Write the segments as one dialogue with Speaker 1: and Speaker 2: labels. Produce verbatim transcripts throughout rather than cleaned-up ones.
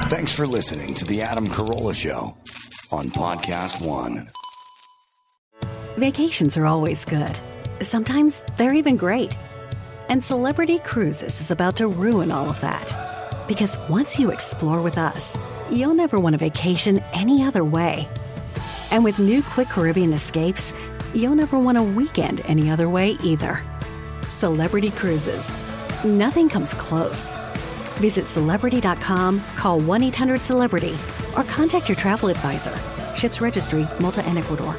Speaker 1: Thanks for listening to The Adam Carolla Show on Podcast One.
Speaker 2: Vacations are always good. Sometimes they're even great. And Celebrity Cruises is about to ruin all of that. Because once you explore with us, you'll never want a vacation any other way. And with new Quick Caribbean Escapes, you'll never want a weekend any other way either. Celebrity Cruises. Nothing comes close. Visit Celebrity dot com, call one eight hundred celebrity, or contact your travel advisor. Ships Registry, Malta and Ecuador.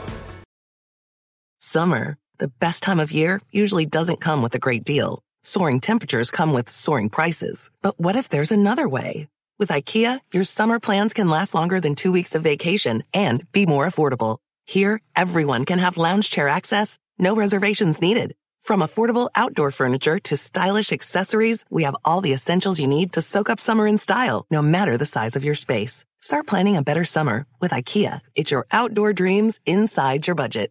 Speaker 3: Summer, the best time of year, usually doesn't come with a great deal. Soaring temperatures come with soaring prices. But what if there's another way? With IKEA, your summer plans can last longer than two weeks of vacation and be more affordable. Here, everyone can have lounge chair access, no reservations needed. From affordable outdoor furniture to stylish accessories, we have all the essentials you need to soak up summer in style, no matter the size of your space. Start planning a better summer with IKEA. It's your outdoor dreams inside your budget.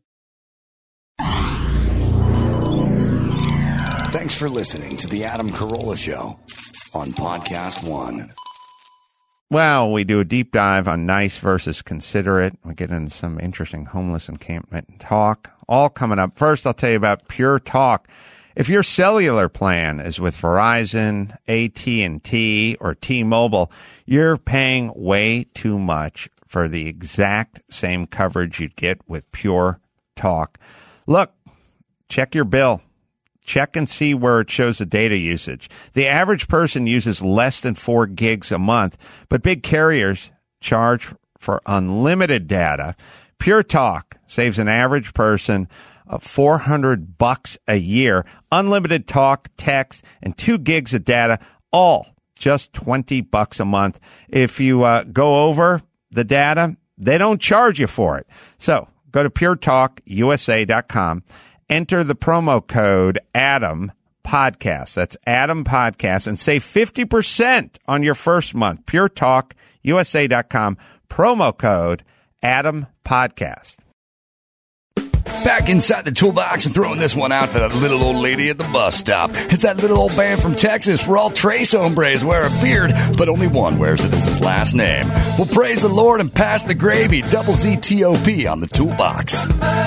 Speaker 1: Thanks for listening to The Adam Carolla Show on Podcast One.
Speaker 4: Well, we do a deep dive on nice versus considerate. We get into some interesting homeless encampment talk, all coming up. First, I'll tell you about Pure Talk. If your cellular plan is with Verizon, A T and T, or T-Mobile, you're paying way too much for the exact same coverage you'd get with Pure Talk. Look, check your bill. Check and see where it shows the data usage. The average person uses less than four gigs a month, but big carriers charge for unlimited data. Pure Talk saves an average person of four hundred bucks a year. Unlimited talk, text, and two gigs of data, all just twenty bucks a month. If you uh, go over the data, they don't charge you for it. So go to pure talk u s a dot com. Enter the promo code Adam Podcast. That's Adam Podcast, and save fifty percent on your first month. pure talk u s a dot com. Promo code Adam Podcast.
Speaker 1: Back inside the toolbox and throwing this one out to that little old lady at the bus stop. It's that little old band from Texas where all Tres hombres wear a beard, but only one wears it as his last name. Well, praise the Lord and pass the gravy. Double Z T O P on the toolbox.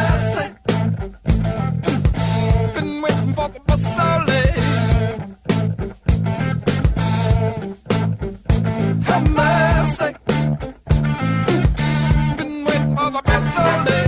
Speaker 5: Been waiting for the bus all day. Have mercy. Been waiting for the bus all day.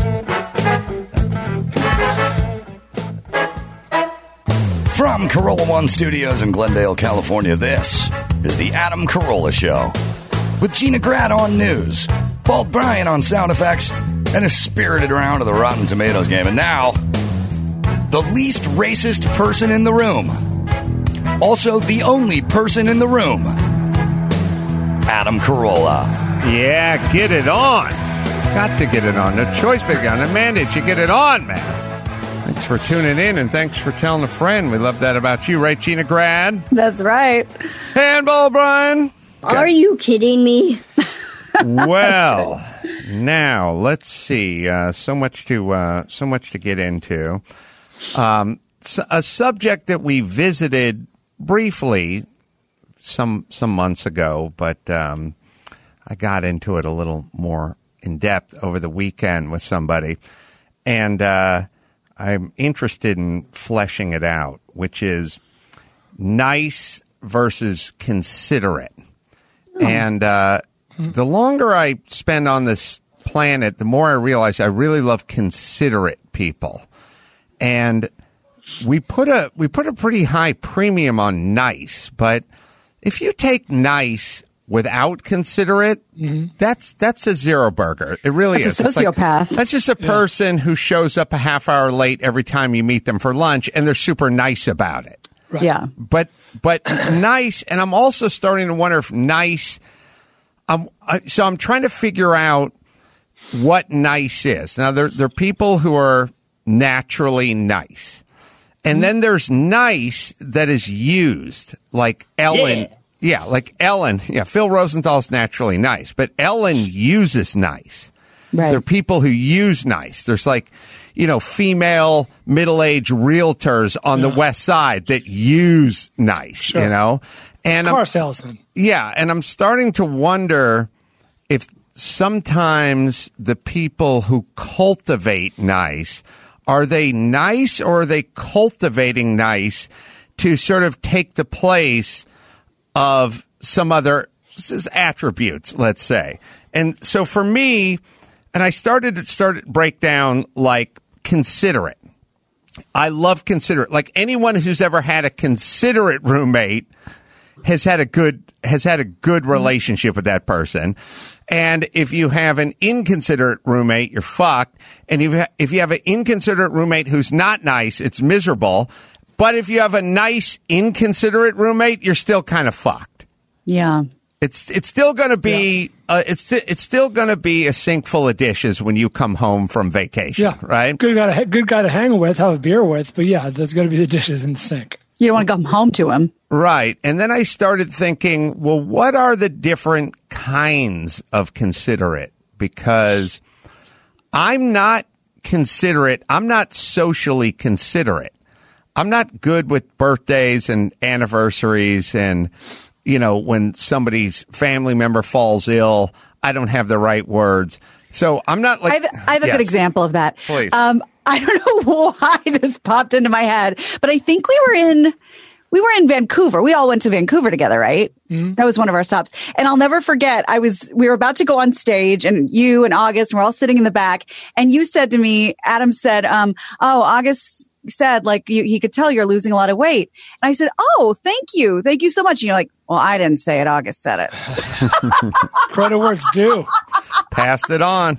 Speaker 1: From Carolla One Studios in Glendale, California, this is the Adam Carolla Show. With Gina Grad on news, Bald Brian on sound effects, and a spirited round of the Rotten Tomatoes game. And now, the least racist person in the room. Also, the only person in the room. Adam Carolla.
Speaker 4: Yeah, get it on. Got to get it on. No choice but on. A mandate, you get it on, man. Thanks for tuning in, and thanks for telling a friend. We love that about you, right, Gina Grad?
Speaker 6: That's right.
Speaker 4: Handball, Brian.
Speaker 7: Are you kidding me?
Speaker 4: Well, now let's see. Uh, so much to uh, so much to get into. Um, a subject that we visited briefly some some months ago, but um, I got into it a little more in depth over the weekend with somebody, and uh, I'm interested in fleshing it out, which is nice versus considerate. Oh. And uh, the longer I spend on this planet, the more I realize I really love considerate people. And we put a we put a pretty high premium on nice, but if you take nice without considerate, mm-hmm. that's that's a zero burger. It really
Speaker 6: that's
Speaker 4: is.
Speaker 6: A sociopath.
Speaker 4: Like, that's just a person yeah. who shows up a half hour late every time you meet them for lunch, and they're super nice about it.
Speaker 6: Right. Yeah,
Speaker 4: but but nice, and I'm also starting to wonder if nice. Um, I, so I'm trying to figure out what nice is. Now there there are people who are naturally nice. And then there's nice that is used, like Ellen. Yeah. yeah, like Ellen. Yeah, Phil Rosenthal's naturally nice, but Ellen uses nice.
Speaker 6: Right.
Speaker 4: There are people who use nice. There's like, you know, female middle-aged realtors on
Speaker 8: Yeah.
Speaker 4: the West Side that use nice,
Speaker 8: Sure.
Speaker 4: you know? And
Speaker 8: Car
Speaker 4: I'm,
Speaker 8: salesman.
Speaker 4: yeah, and I'm starting to wonder if sometimes the people who cultivate nice, are they nice or are they cultivating nice to sort of take the place of some other attributes, let's say? And so for me, and I started to start break down like considerate. I love considerate. Like anyone who's ever had a considerate roommate has had a good has had a good relationship with that person. And if you have an inconsiderate roommate, you're fucked. And if if you have an inconsiderate roommate who's not nice, it's miserable. But if you have a nice inconsiderate roommate, you're still kind of fucked.
Speaker 6: Yeah.
Speaker 4: It's it's still going to be uh, it's it's still going to be a sink full of dishes when you come home from vacation,
Speaker 8: Yeah.
Speaker 4: right?
Speaker 8: Good guy, to, good guy to hang with, have a beer with. But yeah, there's going to be the dishes in the sink.
Speaker 6: You don't want to come home to him.
Speaker 4: Right. And then I started thinking, well, what are the different kinds of considerate? Because I'm not considerate. I'm not socially considerate. I'm not good with birthdays and anniversaries and, you know, when somebody's family member falls ill, I don't have the right words. So I'm not like...
Speaker 6: I have, I have a
Speaker 4: Yes.
Speaker 6: good example of that.
Speaker 4: Please.
Speaker 6: Um, I don't know why this popped into my head, but I think we were in... We were in Vancouver. We all went to Vancouver together, right? Mm-hmm. That was one of our stops. And I'll never forget, I was, we were about to go on stage and you and August, and we're all sitting in the back. And you said to me, Adam said, um, oh, August said, like, you, he could tell you're losing a lot of weight. And I said, oh, thank you. Thank you so much. And you're like, well, I didn't say it. August said it.
Speaker 8: Credit where it's due.
Speaker 4: Passed it on.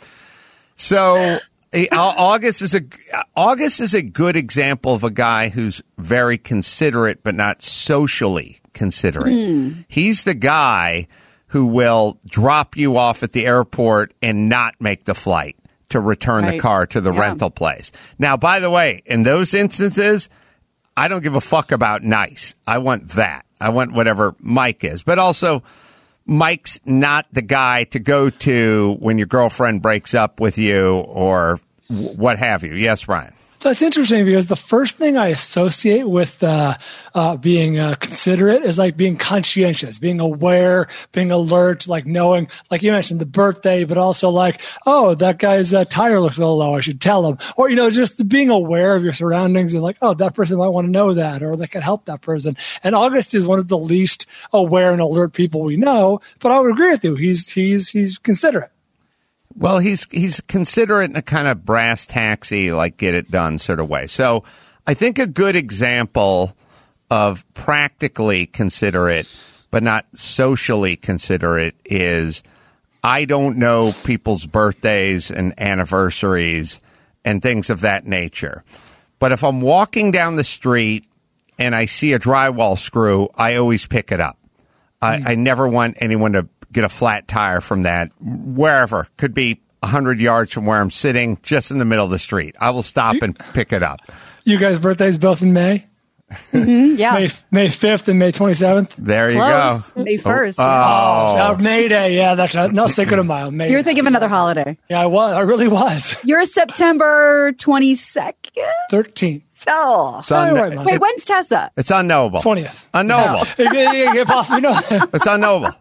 Speaker 4: So... August is a August is a good example of a guy who's very considerate, but not socially considerate. Mm. He's the guy who will drop you off at the airport and not make the flight to return right. the car to the yeah. rental place. Now, by the way, in those instances, I don't give a fuck about nice. I want that. I want whatever Mike is, but also. Mike's not the guy to go to when your girlfriend breaks up with you or w- what have you. Yes, Ryan.
Speaker 8: That's interesting because the first thing I associate with uh, uh, being uh, considerate is like being conscientious, being aware, being alert, like knowing, like you mentioned, the birthday, but also like, oh, that guy's uh, tire looks a little low. I should tell him. Or, you know, just being aware of your surroundings and like, oh, that person might want to know that or that could help that person. And August is one of the least aware and alert people we know, but I would agree with you. He's, he's, he's considerate.
Speaker 4: Well, he's he's considerate in a kind of brass taxi, like get it done sort of way. So I think a good example of practically considerate, but not socially considerate is I don't know people's birthdays and anniversaries and things of that nature. But if I'm walking down the street and I see a drywall screw, I always pick it up. Mm. I, I never want anyone to get a flat tire from that, wherever. Could be one hundred yards from where I'm sitting, just in the middle of the street. I will stop and pick it up.
Speaker 8: You guys' birthdays both in May?
Speaker 6: Mm-hmm, yeah.
Speaker 8: May, May fifth and May twenty-seventh?
Speaker 4: There you
Speaker 6: Close.
Speaker 4: go.
Speaker 6: May first.
Speaker 4: Oh.
Speaker 8: oh. oh May Day. Yeah, that's not, not Cinco de Mayo. May
Speaker 6: You're thinking of another holiday.
Speaker 8: Yeah, I was. I really was.
Speaker 6: You're September twenty-second?
Speaker 8: thirteenth.
Speaker 6: Oh.
Speaker 4: It's un-
Speaker 8: Wait, wait,
Speaker 6: wait, when's Tessa?
Speaker 4: It's unknowable.
Speaker 8: twentieth.
Speaker 4: Unknowable.
Speaker 8: you can't possibly know that.
Speaker 4: It's unknowable.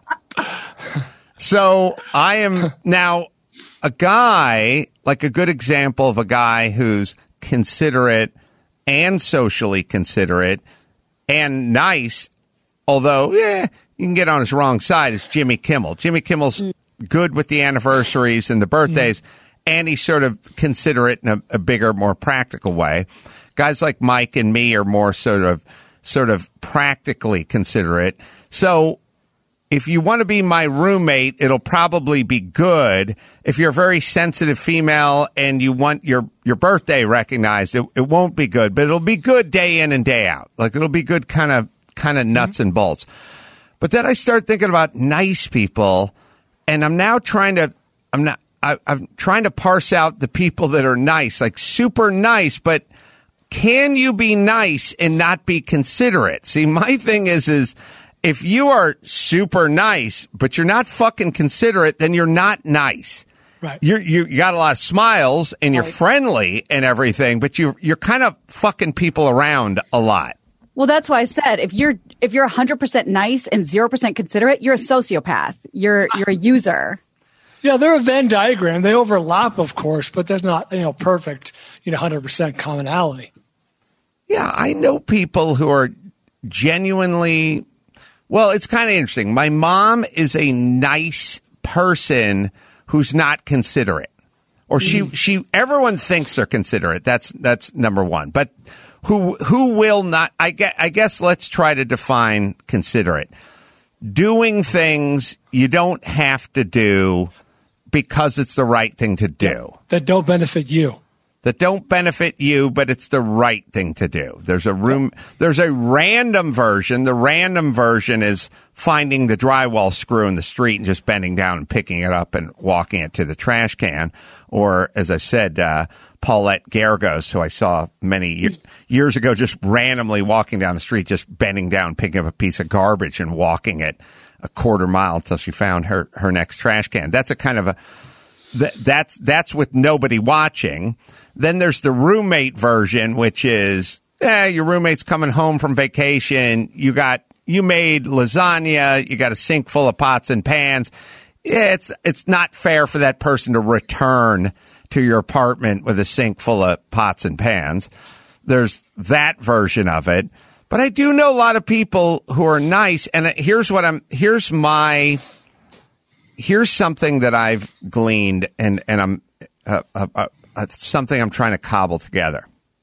Speaker 4: So I am now a guy, like a good example of a guy who's considerate and socially considerate and nice, although, yeah, you can get on his wrong side, is Jimmy Kimmel. Jimmy Kimmel's mm. good with the anniversaries and the birthdays, mm. and he's sort of considerate in a, a bigger, more practical way. Guys like Mike and me are more sort of sort of practically considerate. So if you want to be my roommate, it'll probably be good. If you're a very sensitive female and you want your, your birthday recognized, it, it won't be good, but it'll be good day in and day out. Like it'll be good kind of kind of nuts mm-hmm. and bolts. But then I start thinking about nice people, and I'm now trying to I'm not I, I'm trying to parse out the people that are nice, like super nice, but can you be nice and not be considerate? See, my thing is is if you are super nice, but you're not fucking considerate, then you're not nice.
Speaker 8: Right.
Speaker 4: You're, you you got a lot of smiles and you're
Speaker 6: Right.
Speaker 4: friendly and everything, but you you're kind of fucking people around a lot.
Speaker 6: Well, that's why I said if you're if you're one hundred percent nice and zero percent considerate, you're a sociopath. You're you're a user.
Speaker 8: Yeah, they're a Venn diagram. They overlap, of course, but there's not, you know, perfect, you know, one hundred percent commonality.
Speaker 4: Yeah, I know people who are genuinely, well, it's kind of interesting. My mom is a nice person who's not considerate. Or she, mm. she, everyone thinks they're considerate. That's, that's number one. But who, who will not, I guess, I guess let's try to define considerate. Doing things you don't have to do because it's the right thing to do.
Speaker 8: That don't benefit you.
Speaker 4: That don't benefit you, but it's the right thing to do. There's a room, there's a random version. The random version is finding the drywall screw in the street and just bending down and picking it up and walking it to the trash can. Or, as I said, uh, Paulette Gargos, who I saw many year, years ago, just randomly walking down the street, just bending down, picking up a piece of garbage and walking it a quarter mile until she found her, her next trash can. That's a kind of a, th- that's, that's with nobody watching. Then there's the roommate version, which is, eh, your roommate's coming home from vacation. You got, you made lasagna. You got a sink full of pots and pans. Yeah, it's, it's not fair for that person to return to your apartment with a sink full of pots and pans. There's that version of it. But I do know a lot of people who are nice. And here's what I'm, here's my, here's something that I've gleaned and, and I'm, uh, uh, uh, something I'm trying to cobble together.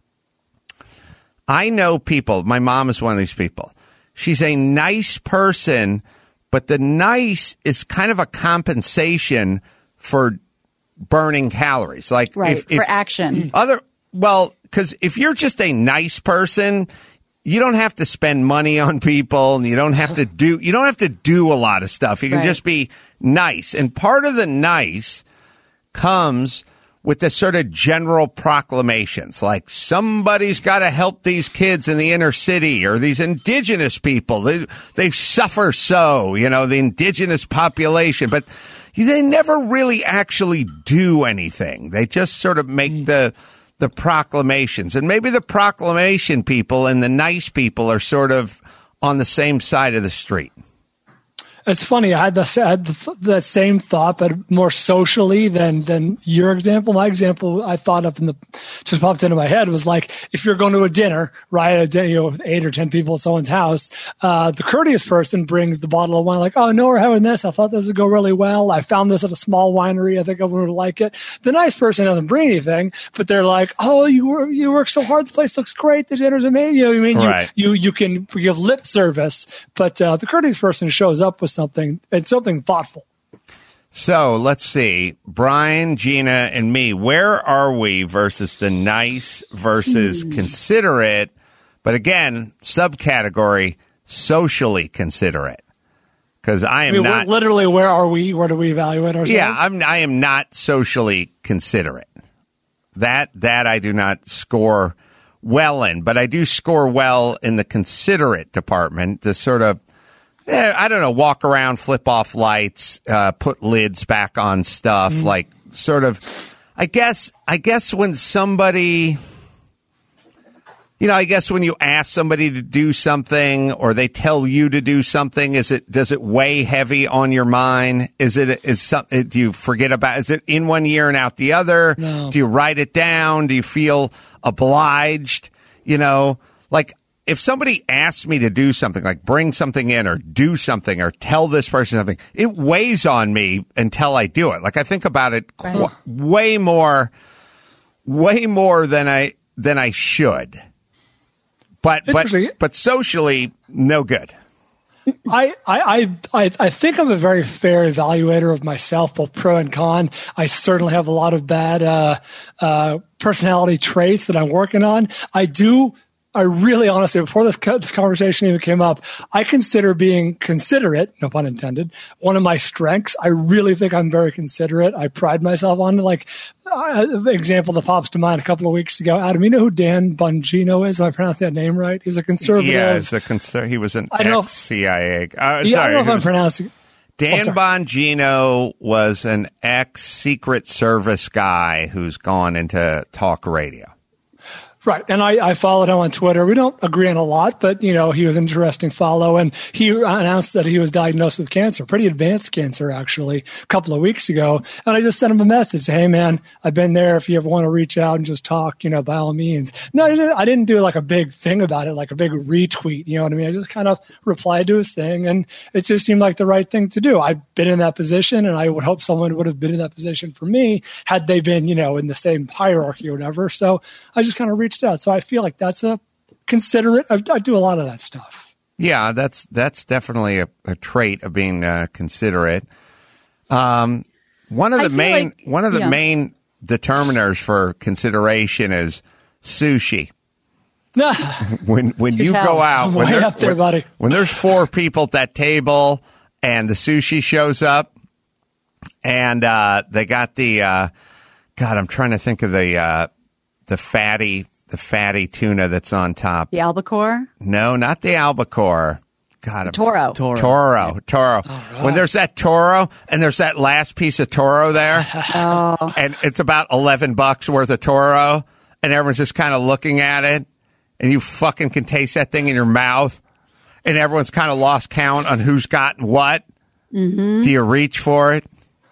Speaker 4: I know people, my mom is one of these people. She's a nice person, but the nice is kind of a compensation for burning calories. Like
Speaker 6: right,
Speaker 4: if,
Speaker 6: for
Speaker 4: if
Speaker 6: action.
Speaker 4: Other, well, because if you're just a nice person, you don't have to spend money on people and you don't have to do, you don't have to do a lot of stuff. You can
Speaker 6: right.
Speaker 4: just be nice. And part of the nice comes with the sort of general proclamations, like somebody's got to help these kids in the inner city or these indigenous people. They, they suffer so, you know, the indigenous population, but they never really actually do anything. They just sort of make mm. the, the proclamations. And maybe the proclamation people and the nice people are sort of on the same side of the street.
Speaker 8: It's funny. I had, the, I had the, that same thought, but more socially than than your example. My example, I thought up in the just popped into my head was like if you're going to a dinner, right? A dinner, you know, with eight or ten people at someone's house. Uh, the courteous person brings the bottle of wine, like, "Oh no, we're having this. I thought this would go really well. I found this at a small winery. I think everyone would like it." The nice person doesn't bring anything, but they're like, "Oh, you work, you work so hard. The place looks great. The dinner's amazing." You know what I mean?
Speaker 4: Right.
Speaker 8: You, you you can give lip service, but uh, the courteous person shows up with something. It's something thoughtful.
Speaker 4: So let's see. Brian, Gina, and me, where are we versus the nice versus mm. considerate? But again, subcategory, socially considerate. Because I am I mean, not.
Speaker 8: Literally, where are we? Where do we evaluate ourselves?
Speaker 4: Yeah, I'm, I am not socially considerate. That, that I do not score well in. But I do score well in the considerate department, the sort of, Eh, I don't know, walk around, flip off lights, uh, put lids back on stuff, mm. like sort of, I guess, I guess when somebody, you know, I guess when you ask somebody to do something or they tell you to do something, is it, does it weigh heavy on your mind? Is it, is some, do you forget about, is it in one ear and out the other?
Speaker 8: No.
Speaker 4: Do you write it down? Do you feel obliged? You know, like, if somebody asks me to do something, like bring something in or do something or tell this person something, it weighs on me until I do it. Like I think about it qu- way more, way more than I than I should. But but but socially, no good.
Speaker 8: I, I, I, I think I'm a very fair evaluator of myself, both pro and con. I certainly have a lot of bad uh, uh, personality traits that I'm working on. I do. I really honestly, before this, this conversation even came up, I consider being considerate, no pun intended, one of my strengths. I really think I'm very considerate. I pride myself on it. Like, uh, example that pops to mind a couple of weeks ago. Adam, you know who Dan Bongino is? Am I pronouncing that name right? He's a conservative.
Speaker 4: Yeah, he's a conser- he was an ex-C I A. Uh,
Speaker 8: yeah,
Speaker 4: sorry,
Speaker 8: I don't know if I'm
Speaker 4: was-
Speaker 8: pronouncing
Speaker 4: Dan
Speaker 8: Oh,
Speaker 4: Bongino was an ex-Secret Service guy who's gone into talk radio.
Speaker 8: Right. And I, I followed him on Twitter. We don't agree on a lot, but, you know, he was an interesting follow. And he announced that he was diagnosed with cancer, pretty advanced cancer, actually, a couple of weeks ago. And I just sent him a message. Hey, man, I've been there. If you ever want to reach out and just talk, you know, by all means. No, I didn't, I didn't do like a big thing about it, like a big retweet. You know what I mean? I just kind of replied to his thing. And it just seemed like the right thing to do. I've been in that position, and I would hope someone would have been in that position for me had they been, you know, in the same hierarchy or whatever. So I just kind of reached out. So I feel like that's a considerate. I, I do a lot of that stuff.
Speaker 4: Yeah, that's that's definitely a, a trait of being uh, considerate. Um, one of the
Speaker 6: I feel
Speaker 4: main
Speaker 6: like-
Speaker 4: one of the
Speaker 6: yeah.
Speaker 4: main determiners for consideration is sushi. When when you
Speaker 6: tell.
Speaker 4: go out,
Speaker 8: I'm
Speaker 4: when,
Speaker 8: way
Speaker 4: there-
Speaker 8: up there,
Speaker 4: when-
Speaker 8: buddy.
Speaker 4: when there's four people at that table and the sushi shows up, and uh, they got the uh, God, I'm trying to think of the. Uh, The fatty, the fatty tuna that's on top.
Speaker 6: The albacore?
Speaker 4: No, not the albacore. God, I'm-
Speaker 6: Toro.
Speaker 9: Toro.
Speaker 4: Toro, Toro. When there's that Toro and there's that last piece of Toro there,
Speaker 6: Oh.
Speaker 4: and it's about eleven bucks worth of Toro, and everyone's just kind of looking at it, and you fucking can taste that thing in your mouth, and everyone's kind of lost count on who's gotten what. Mm-hmm. Do you reach for it?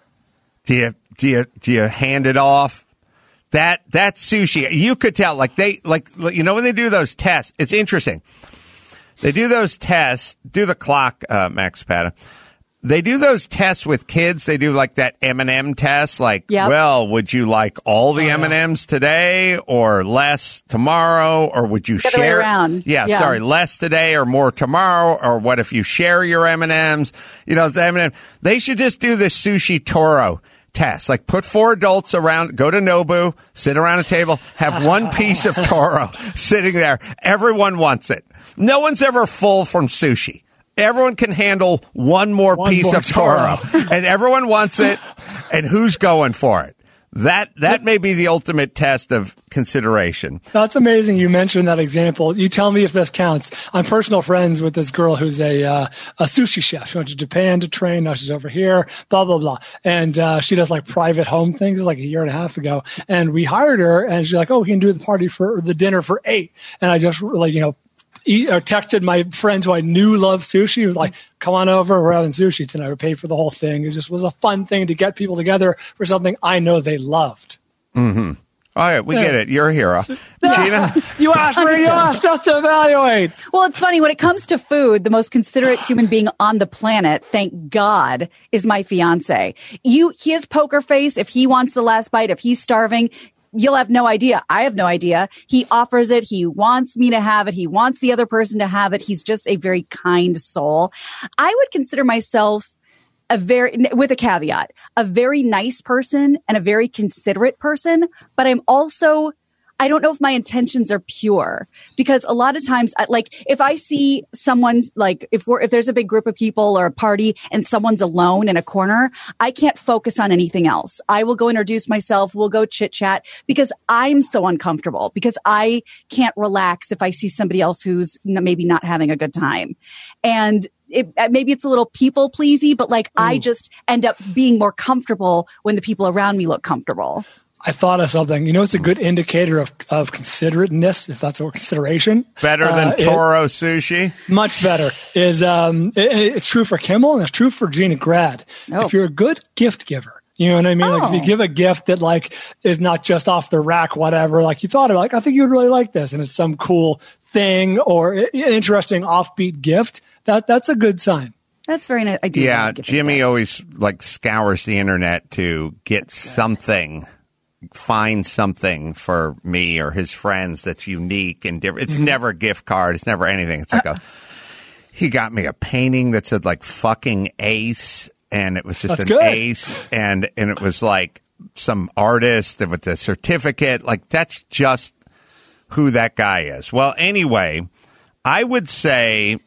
Speaker 4: Do you do you do you hand it off? That that sushi, you could tell, like they, like, you know, when they do those tests, it's interesting. They do those tests, do the clock, uh, Max Pata. They do those tests with kids. They do like that M and M test, like,
Speaker 6: Yep.
Speaker 4: well, would you like all the M and M's today or less tomorrow, or would you
Speaker 6: The other way
Speaker 4: share?
Speaker 6: around.
Speaker 4: Yeah,
Speaker 6: Yeah.
Speaker 4: sorry, less today or more tomorrow, or what if you share your M and M's? You know, it's the M and M. They should just do this sushi Toro test. Like, put four adults around, go to Nobu, sit around a table, have one piece of Toro sitting there. Everyone wants it. No one's ever full from sushi. Everyone can handle one more
Speaker 8: One
Speaker 4: piece
Speaker 8: more
Speaker 4: of Toro,
Speaker 8: Toro.
Speaker 4: and everyone wants it. And who's going for it? That that may be the ultimate test of consideration.
Speaker 8: That's amazing. You mentioned that example. You tell me if this counts. I'm personal friends with this girl who's a uh, a sushi chef. She went to Japan to train. Now she's over here. Blah blah blah. And uh, she does like private home things. Like a year and a half ago, and we hired her. And she's like, "Oh, we can do the party for the dinner for eight." And I just like you know. Eat, or texted my friends who I knew love sushi. He was like, come on over. We're having sushi tonight. We paid for the whole thing. It just was a fun thing to get people together for something I know they loved.
Speaker 4: Mm-hmm. All right, we
Speaker 8: Yeah.
Speaker 4: get it. You're a hero. Gina?
Speaker 8: You asked for you asked us to evaluate.
Speaker 6: Well, it's funny when it comes to food, the most considerate human being on the planet, thank God, is my fiance. You, he has poker face. If he wants the last bite, if he's starving, you'll have no idea. I have no idea. He offers it. He wants me to have it. He wants the other person to have it. He's just a very kind soul. I would consider myself a very, with a caveat, a very nice person and a very considerate person, but I'm also, I don't know if my intentions are pure, because a lot of times, I- like if I see someone's like, if we're, if there's a big group of people or a party and someone's alone in a corner, I can't focus on anything else. I will go introduce myself. We'll go chit chat because I'm so uncomfortable, because I can't relax if I see somebody else who's n- maybe not having a good time. And it, maybe it's a little people pleasy, but like I just end up being more comfortable when the people around me look comfortable.
Speaker 8: I thought of something. You know, it's a good indicator of, of considerateness, if that's a consideration.
Speaker 4: Better than
Speaker 8: Uh, it-
Speaker 4: Toro sushi?
Speaker 8: much better is um it, it's true for Kimmel and it's true for Gina Grad.
Speaker 6: Oh.
Speaker 8: If you're a good gift giver, you know what I mean? Like if you
Speaker 6: Oh.
Speaker 8: give a gift that like is not just off the rack, whatever, like you thought of, like I think you would really like this, and it's some cool thing or an interesting offbeat gift, that that's a good sign.
Speaker 6: That's very nice. I do.
Speaker 4: Yeah,
Speaker 6: like giving
Speaker 4: Jimmy
Speaker 6: gifts.
Speaker 4: always like scours the internet to get something, find something for me or his friends that's unique and different. It's never a gift card. It's never anything. It's like a, he got me a painting that said like fucking ace, and it was just
Speaker 8: That's
Speaker 4: an
Speaker 8: good.
Speaker 4: ace, and, and it was like some artist with the certificate. Like that's just who that guy is. Well, anyway, I would say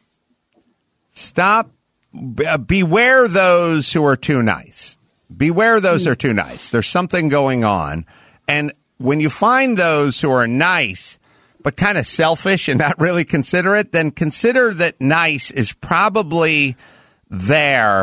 Speaker 4: stop. Be- uh, beware those who are too nice. Beware those who are too nice. There's something going on. And when you find those who are nice, but kind of selfish and not really considerate, then consider that nice is probably there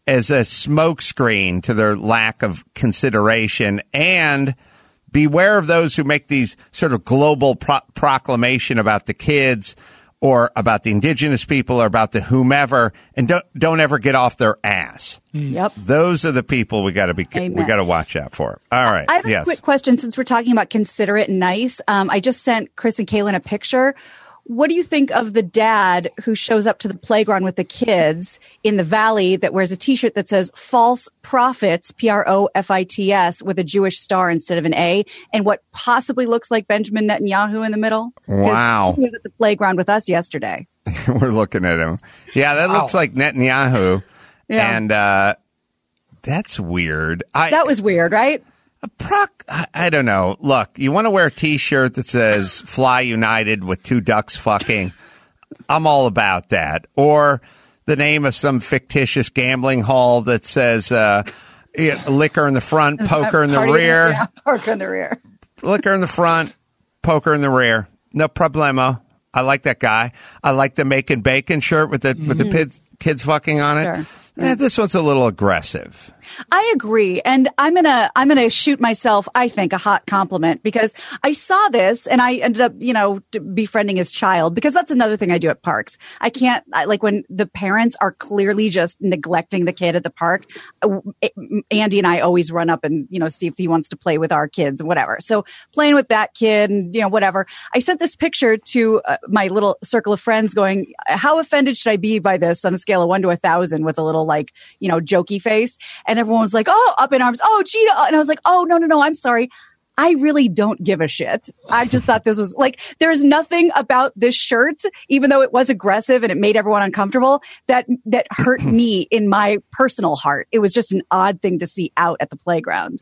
Speaker 4: as a smokescreen to their lack of consideration. And beware of those who make these sort of global pro- proclamation about the kids or about the indigenous people or about the whomever, and don't don't ever get off their ass.
Speaker 6: Yep.
Speaker 4: Those are the people we got to be
Speaker 6: Amen.
Speaker 4: we got to watch out for. All right.
Speaker 6: I have a
Speaker 4: yes.
Speaker 6: quick question since we're talking about considerate and nice. Um, I just sent Chris and Kaylin a picture. What do you think of the dad who shows up to the playground with the kids in the valley that wears a T-shirt that says false prophets, P R O F I T S, with a Jewish star instead of an A, and what possibly looks like Benjamin Netanyahu in the middle?
Speaker 4: Wow.
Speaker 6: He was at the playground with us yesterday.
Speaker 4: We're looking at him. Yeah, that
Speaker 8: Wow.
Speaker 4: looks like Netanyahu.
Speaker 6: Yeah.
Speaker 4: And uh, that's weird. I,
Speaker 6: That was weird, right?
Speaker 4: A proc, I, I don't know. Look, you want to wear a T-shirt that says "Fly United" with two ducks fucking? I'm all about that. Or the name of some fictitious gambling hall that says uh, yeah, "Liquor in the front, poker in the
Speaker 6: Party
Speaker 4: rear."
Speaker 6: Yeah, poker in the rear.
Speaker 4: Liquor in the front, poker in the rear. No problemo. I like that guy. I like the Making Bacon shirt with the with the kids, kids fucking on it.
Speaker 6: Sure.
Speaker 4: Eh, this one's a little aggressive.
Speaker 6: I agree. And I'm going to, I'm going to shoot myself, I think, a hot compliment because I saw this and I ended up, you know, d- befriending his child because that's another thing I do at parks. I can't, I, like when the parents are clearly just neglecting the kid at the park, uh, Andy and I always run up and, you know, see if he wants to play with our kids and whatever. So playing with that kid and, you know, whatever. I sent this picture to uh, my little circle of friends going, how offended should I be by this on a scale of one to a thousand with a little like, you know, jokey face. And everyone was like, oh, up in arms. Oh, Gina. And I was like, oh, no, no, no. I'm sorry. I really don't give a shit. I just thought this was like, there's nothing about this shirt, even though it was aggressive and it made everyone uncomfortable, that, that hurt me in my personal heart. It was just an odd thing to see out at the playground.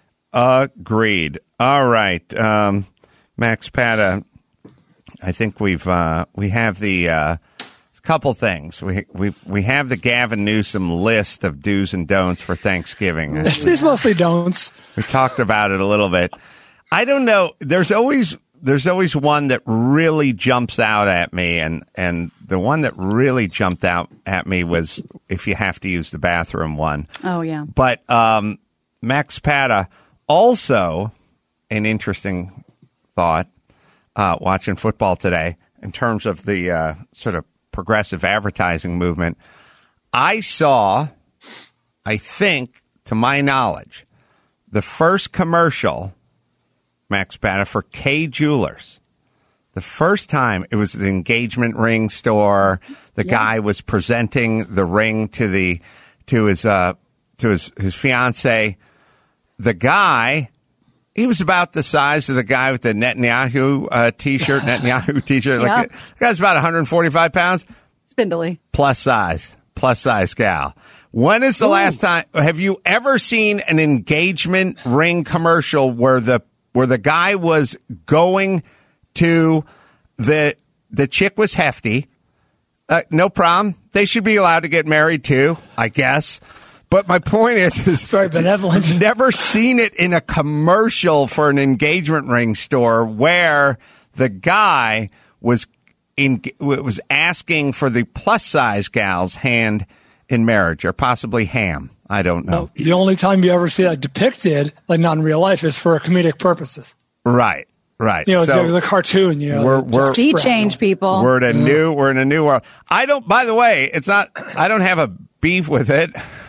Speaker 4: Agreed. All right. Um, Max Pata, I think we've, uh, we have the, uh, couple things. We we we have the Gavin Newsom list of do's and don'ts for Thanksgiving.
Speaker 8: These mostly don'ts.
Speaker 4: We talked about it a little bit. I don't know. There's always there's always one that really jumps out at me, and and the one that really jumped out at me was if you have to use the bathroom one.
Speaker 6: Oh yeah.
Speaker 4: But um, Max Pata, also an interesting thought uh, watching football today in terms of the uh, sort of progressive advertising movement. I saw, I think, to my knowledge, the first commercial, Max Pata, for Kay Jewelers. The first time it was the engagement ring store. The yeah. guy was presenting the ring to the to his uh, to his his fiance. The guy, he was about the size of the guy with the Netanyahu uh, T-shirt, Netanyahu T-shirt.
Speaker 6: Yeah.
Speaker 4: Like, the guy's about one hundred forty-five pounds.
Speaker 6: Spindly.
Speaker 4: Plus size. Plus size gal. When is the Ooh. last time, have you ever seen an engagement ring commercial where the where the guy was going to, the the chick was hefty? Uh, no problem. They should be allowed to get married too, I guess. But my point is, is
Speaker 8: very benevolent.
Speaker 4: I've never seen it in a commercial for an engagement ring store where the guy was in was asking for the plus size gal's hand in marriage, or possibly ham. I don't know.
Speaker 8: Well, the only time you ever see that depicted, like not in real life, is for comedic purposes.
Speaker 4: Right. Right.
Speaker 8: You know,
Speaker 4: so
Speaker 8: it's the cartoon, you know.
Speaker 4: We're, we're,
Speaker 6: sea change, people.
Speaker 4: We're in a yeah. new, we're in a new world. I don't, by the way, it's not, I don't have a beef with it.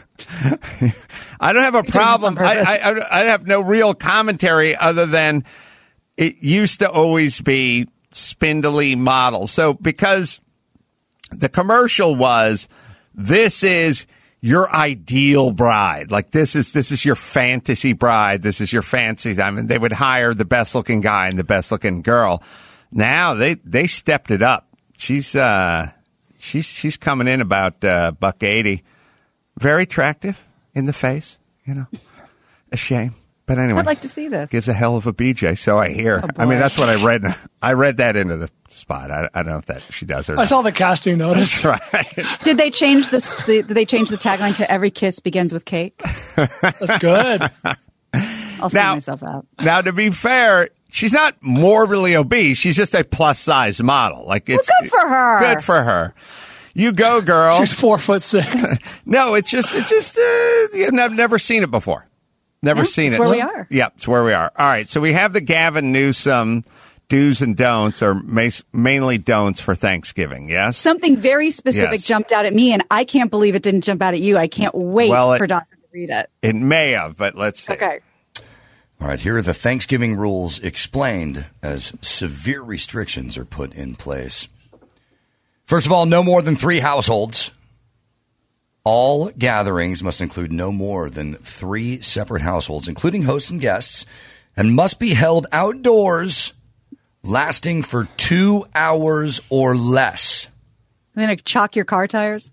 Speaker 4: I don't have a problem. I, I, I have no real commentary other than it used to always be spindly models. So because the commercial was, this is your ideal bride. Like this is, this is your fantasy bride. This is your fancy. I mean, they would hire the best looking guy and the best looking girl. Now they, they stepped it up. She's, uh, she's, she's coming in about, uh, buck eighty. Very attractive in the face, you know, a shame. But anyway,
Speaker 6: I'd like to see this.
Speaker 4: Gives a hell of a B J, so I hear.
Speaker 6: Oh,
Speaker 4: I mean, that's what I read. I read that into the spot. I, I don't know if that she does or not.
Speaker 8: I saw the casting notice.
Speaker 4: That's right.
Speaker 6: Did they change this? The, did they change the tagline to "Every kiss begins with cake"?
Speaker 8: That's good.
Speaker 6: I'll see myself out.
Speaker 4: Now, to be fair, she's not morbidly obese. She's just a plus size model. Like it's
Speaker 6: well, good for her.
Speaker 4: Good for her. You go, girl.
Speaker 8: She's four foot six.
Speaker 4: No, it's just, it's just, uh, I've never seen it before. Never
Speaker 6: Yeah,
Speaker 4: seen
Speaker 6: it's
Speaker 4: it.
Speaker 6: where we are.
Speaker 4: Yep, it's where we are. All right, so we have the Gavin Newsom do's and don'ts, or ma- mainly don'ts for Thanksgiving, yes?
Speaker 6: Something very specific
Speaker 4: Yes.
Speaker 6: jumped out at me, and I can't believe it didn't jump out at you. I can't wait
Speaker 4: Well, it-
Speaker 6: for Dawson to read it.
Speaker 4: It may have, but let's see.
Speaker 6: Okay.
Speaker 1: All right, here are the Thanksgiving rules explained as severe restrictions are put in place. First of all, no more than three households. All gatherings must include no more than three separate households, including hosts and guests, and must be held outdoors, lasting for two hours or less.
Speaker 6: I'm going to chalk your car tires.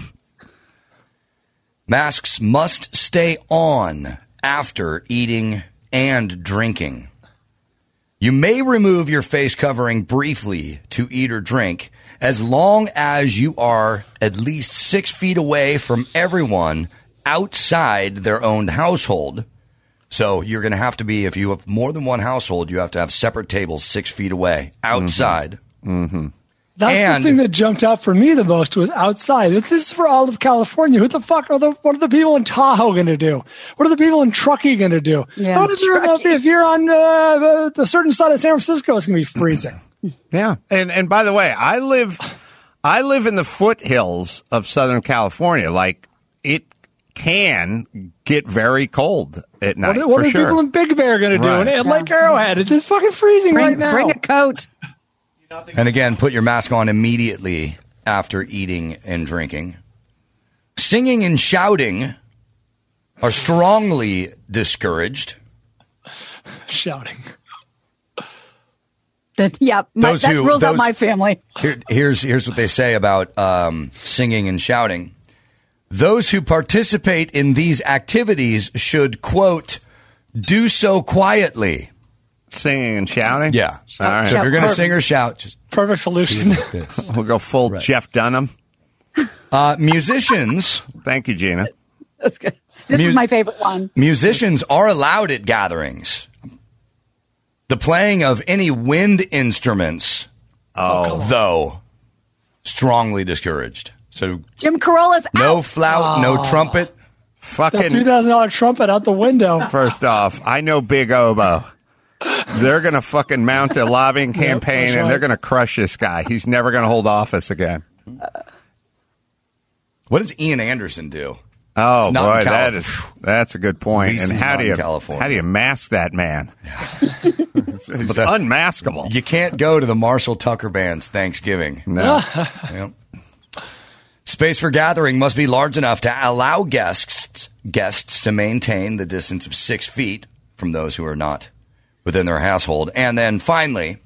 Speaker 1: Masks must stay on after eating and drinking. You may remove your face covering briefly to eat or drink, as long as you are at least six feet away from everyone outside their own household. So you're going to have to be, if you have more than one household, you have to have separate tables six feet away outside.
Speaker 4: Mm-hmm.
Speaker 8: That's
Speaker 1: And-
Speaker 8: the thing that jumped out for me the most was outside. This is for all of California. Who the fuck are the what are the people in Tahoe going to do? What are the people in Truckee going to do?
Speaker 6: Yeah,
Speaker 8: What if you're,
Speaker 6: Truckee.
Speaker 8: if you're on uh, the, the certain side of San Francisco, it's going to be freezing.
Speaker 4: Yeah, and and by the way, I live, I live in the foothills of Southern California. Like, it can get very cold at night.
Speaker 8: What, are- what
Speaker 4: for
Speaker 8: are
Speaker 4: sure.
Speaker 8: people in Big Bear going to do?
Speaker 4: Right.
Speaker 8: And at Lake Arrowhead, it's just fucking freezing
Speaker 6: Bring,
Speaker 8: right now.
Speaker 6: bring a coat.
Speaker 1: And again, put your mask on immediately after eating and drinking. Singing and shouting are strongly discouraged.
Speaker 8: Shouting.
Speaker 6: That, yeah, my,
Speaker 1: Those
Speaker 6: that
Speaker 1: who-
Speaker 6: rules out
Speaker 1: those-
Speaker 6: my family.
Speaker 1: Here, here's here's what they say about um, singing and shouting. Those who participate in these activities should, quote, do so quietly.
Speaker 4: Singing and shouting.
Speaker 1: Yeah.
Speaker 4: All right.
Speaker 1: So if you're going to
Speaker 6: Perfect.
Speaker 1: sing or shout, just
Speaker 8: Perfect solution.
Speaker 1: do this.
Speaker 4: We'll go full
Speaker 1: Right.
Speaker 4: Jeff Dunham.
Speaker 1: Uh, musicians,
Speaker 4: Thank you, Gina.
Speaker 6: That's good. This
Speaker 1: Mu-
Speaker 6: is my favorite one.
Speaker 1: musicians are allowed at gatherings. The playing of any wind instruments,
Speaker 4: Oh,
Speaker 1: though, strongly discouraged. So
Speaker 6: Jim Carolla's
Speaker 1: no
Speaker 6: out.
Speaker 1: flout, no trumpet.
Speaker 8: That
Speaker 4: fucking.
Speaker 8: three thousand dollars trumpet out the window.
Speaker 4: First off, I know Big Oboe. They're going to fucking mount a lobbying campaign,
Speaker 8: that's
Speaker 4: and they're
Speaker 8: right.
Speaker 4: going to crush this guy. He's never going to hold office again.
Speaker 1: What does Ian Anderson do?
Speaker 4: Oh
Speaker 1: It's not
Speaker 4: boy,
Speaker 1: in
Speaker 4: that
Speaker 1: Cali-
Speaker 4: is that's a good point.
Speaker 1: least
Speaker 4: And
Speaker 1: he's
Speaker 4: how
Speaker 1: not
Speaker 4: do
Speaker 1: in
Speaker 4: you
Speaker 1: California.
Speaker 4: how do you mask that man? He's
Speaker 1: that-
Speaker 4: unmaskable.
Speaker 1: You can't go to the Marshall Tucker Band's Thanksgiving.
Speaker 4: No.
Speaker 1: Yep. Space for gathering must be large enough to allow guests guests to maintain the distance of six feet from those who are not within their household. And then finally,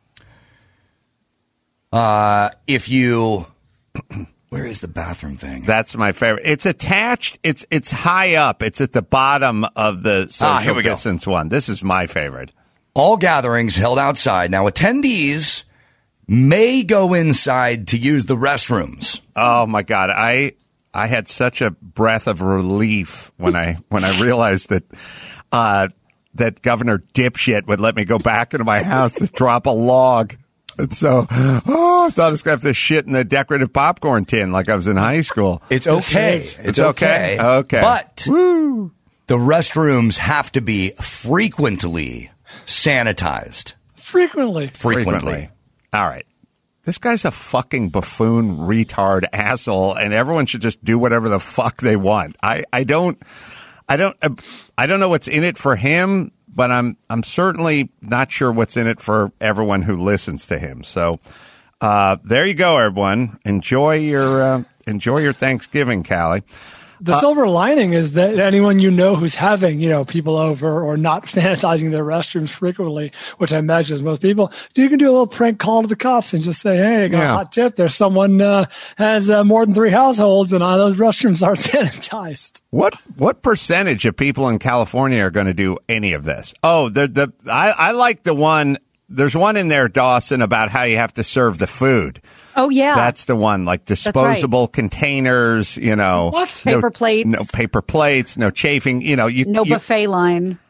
Speaker 1: uh, if you, where is the bathroom thing?
Speaker 4: That's my favorite. It's attached. It's it's high up. It's at the bottom of the social
Speaker 1: Ah, here we go.
Speaker 4: distance one. This is my favorite.
Speaker 1: All gatherings held outside. Now, attendees may go inside to use the restrooms.
Speaker 4: Oh my god, I I had such a breath of relief when I when I realized that uh, that Governor Dipshit would let me go back into my house to drop a log. And so, oh, I thought I was going to have to shit in a decorative popcorn tin like I was in high school.
Speaker 1: It's okay. It's,
Speaker 4: It's okay.
Speaker 1: okay.
Speaker 4: Okay.
Speaker 1: But the restrooms have to be frequently sanitized.
Speaker 8: Frequently.
Speaker 1: Frequently.
Speaker 4: All right. This guy's a fucking buffoon, retard, asshole, and everyone should just do whatever the fuck they want. I, I don't, I don't, uh, I don't know what's in it for him, but I'm, I'm certainly not sure what's in it for everyone who listens to him. So, uh, there you go, everyone. Enjoy your, uh, enjoy your Thanksgiving, Callie.
Speaker 8: The silver lining is that anyone you know who's having, you know, people over or not sanitizing their restrooms frequently, which I imagine is most people, you can do a little prank call to the cops and just say, hey, I got
Speaker 4: Yeah.
Speaker 8: a hot tip. There's someone uh, has uh, more than three households and all those restrooms aren't sanitized.
Speaker 4: What what percentage of people in California are going to do any of this? Oh, the the I, I like the one. There's one in there, Dawson, about how you have to serve the food.
Speaker 6: Oh, yeah.
Speaker 4: That's the one, like disposable containers, you know.
Speaker 8: What?
Speaker 4: no-
Speaker 6: Paper plates.
Speaker 4: No paper plates, no chafing, you know. You,
Speaker 6: no
Speaker 4: you,
Speaker 6: buffet line.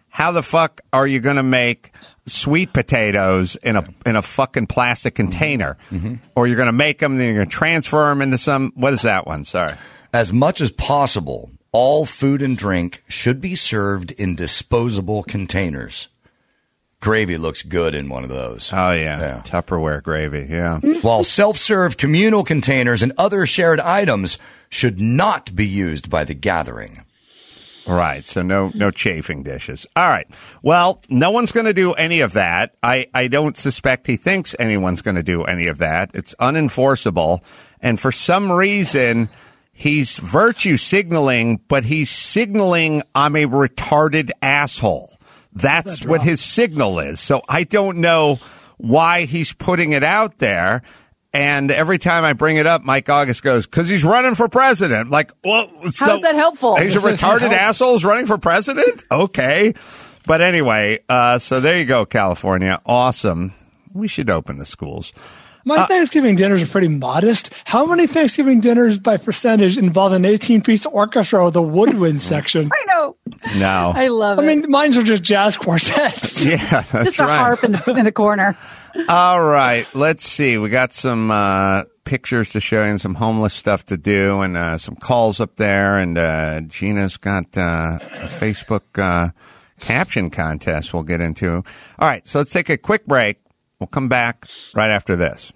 Speaker 4: how the fuck are you going to make sweet potatoes in a in a fucking plastic container? Mm-hmm. Or you're going to make them, then you're going to transfer them into some, what is that one? Sorry.
Speaker 1: As much as possible, all food and drink should be served in disposable containers. Gravy looks good in one of those.
Speaker 4: Oh, yeah.
Speaker 1: yeah.
Speaker 4: Tupperware gravy, yeah.
Speaker 1: While self-serve communal containers and other shared items should not be used by the gathering.
Speaker 4: Right. So no no chafing dishes. All right. Well, no one's going to do any of that. I, I don't suspect he thinks anyone's going to do any of that. It's unenforceable. And for some reason, he's virtue signaling, but he's signaling I'm a retarded asshole. That's, That's what his signal is. So I don't know why he's putting it out there. And every time I bring it up, Mike August goes, because he's running for president. Like, well, so
Speaker 6: how is that helpful?
Speaker 4: He's a retarded asshole who's running for president? Okay. But anyway, uh, so there you go, California. Awesome. We should open the schools.
Speaker 8: My
Speaker 4: Uh,
Speaker 8: Thanksgiving dinners are pretty modest. How many Thanksgiving dinners by percentage involve an eighteen-piece orchestra with a woodwind section?
Speaker 6: I know.
Speaker 4: No.
Speaker 6: I love
Speaker 8: I
Speaker 6: it.
Speaker 8: mean, mine are just jazz quartets.
Speaker 4: Yeah, that's
Speaker 6: Just a
Speaker 4: right.
Speaker 6: harp in the, in the corner.
Speaker 4: All right. Let's see. We got some uh, pictures to show you and some homeless stuff to do and uh, some calls up there. And uh, Gina's got uh, a Facebook uh, caption contest we'll get into. All right. So let's take a quick break. We'll come back right after this.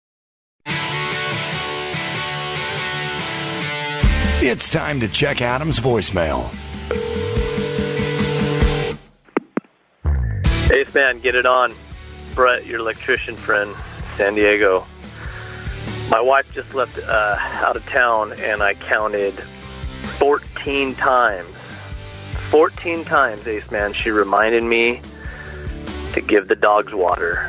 Speaker 1: It's time to check Adam's voicemail.
Speaker 9: Ace Man, get it on. Brett, your electrician friend, San Diego. My wife just left uh, out of town, and I counted fourteen times. fourteen times, Ace Man, she reminded me to give the dogs water.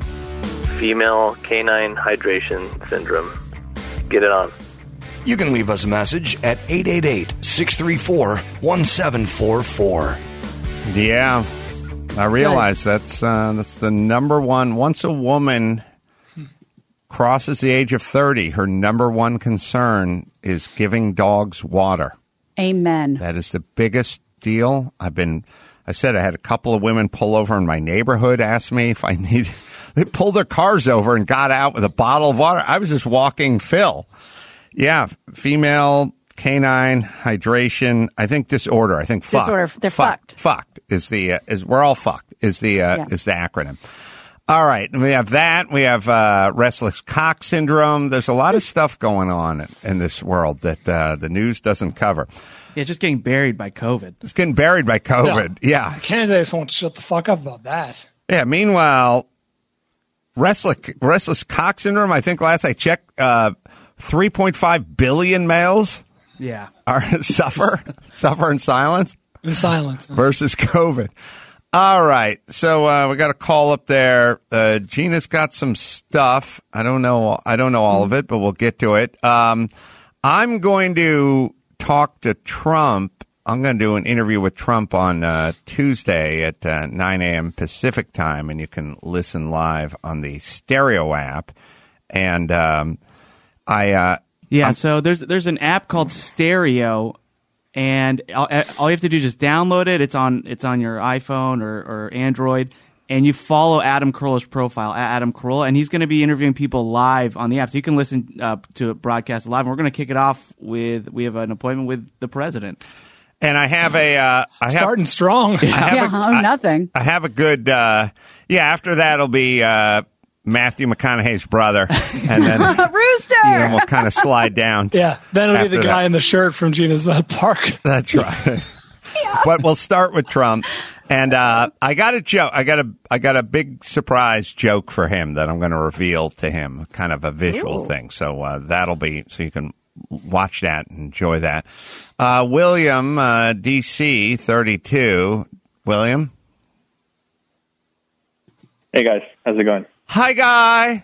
Speaker 9: Female canine hydration syndrome. Get it on.
Speaker 1: You can leave us a message at eight eight eight, six three four, one seven four four.
Speaker 4: Yeah. I realize that's uh, that's the number one. Once a woman crosses the age of thirty, her number one concern is giving dogs water.
Speaker 6: Amen.
Speaker 4: That is the biggest deal. I've been, I said I had a couple of women pull over in my neighborhood, ask me if I need, they pulled their cars over and got out with a bottle of water. I was just walking Phil. Yeah, female canine hydration. I think disorder. I think fucked.
Speaker 6: Disorder. They're
Speaker 4: fucked.
Speaker 6: fucked.
Speaker 4: Fucked is the uh, is we're all fucked is the uh,
Speaker 6: Yeah.
Speaker 4: is the acronym. All right, and we have that. We have uh, restless cock syndrome. There's a lot of stuff going on in, in this world that uh, the news doesn't cover.
Speaker 10: Yeah, it's just getting buried by COVID.
Speaker 4: It's getting buried by COVID. Yeah,
Speaker 8: Candidates won't shut the fuck up about that.
Speaker 4: yeah. Meanwhile, restless restless cock syndrome. I think last I checked, uh, three point five billion males
Speaker 10: Yeah.
Speaker 4: are suffer suffer in silence
Speaker 8: In silence.
Speaker 4: versus COVID. All right, so uh, we got a call up there. Uh, Gina's got some stuff. I don't know. I don't know all of it, but we'll get to it. Um, I'm going to talk to Trump. I'm going to do an interview with Trump on uh, Tuesday at uh, nine a.m. Pacific time, and you can listen live on the Stereo app. And um, I, uh,
Speaker 10: Yeah,
Speaker 4: I'm-
Speaker 10: so there's there's an app called Stereo, and all, all you have to do is just download it. It's on it's on your iPhone or, or Android, and you follow Adam Carolla's profile at Adam Carolla, and he's going to be interviewing people live on the app, so you can listen uh, to it broadcast live. And we're going to kick it off with we have an appointment with the president.
Speaker 4: and I have a. Uh, I have,
Speaker 8: Starting strong.
Speaker 4: I have
Speaker 6: Yeah,
Speaker 4: a-
Speaker 6: oh,
Speaker 4: I-
Speaker 6: nothing.
Speaker 4: I have a good. Uh, yeah, after that it'll be uh, Matthew McConaughey's brother, and then.
Speaker 6: Rooster!
Speaker 4: And then we'll kind of slide down.
Speaker 8: Yeah, then it'll be the
Speaker 4: after
Speaker 8: guy
Speaker 4: that.
Speaker 8: in the shirt from Gina's uh, Park.
Speaker 4: That's right. But we'll start with Trump, and uh, I got a joke. I got a I got a big surprise joke for him that I'm going to reveal to him, kind of a visual
Speaker 6: Ooh.
Speaker 4: thing. So uh, that'll be so you can watch that and enjoy that. Uh, William, uh, D C thirty-two. William,
Speaker 11: Hey guys, how's it going?
Speaker 4: hi guy.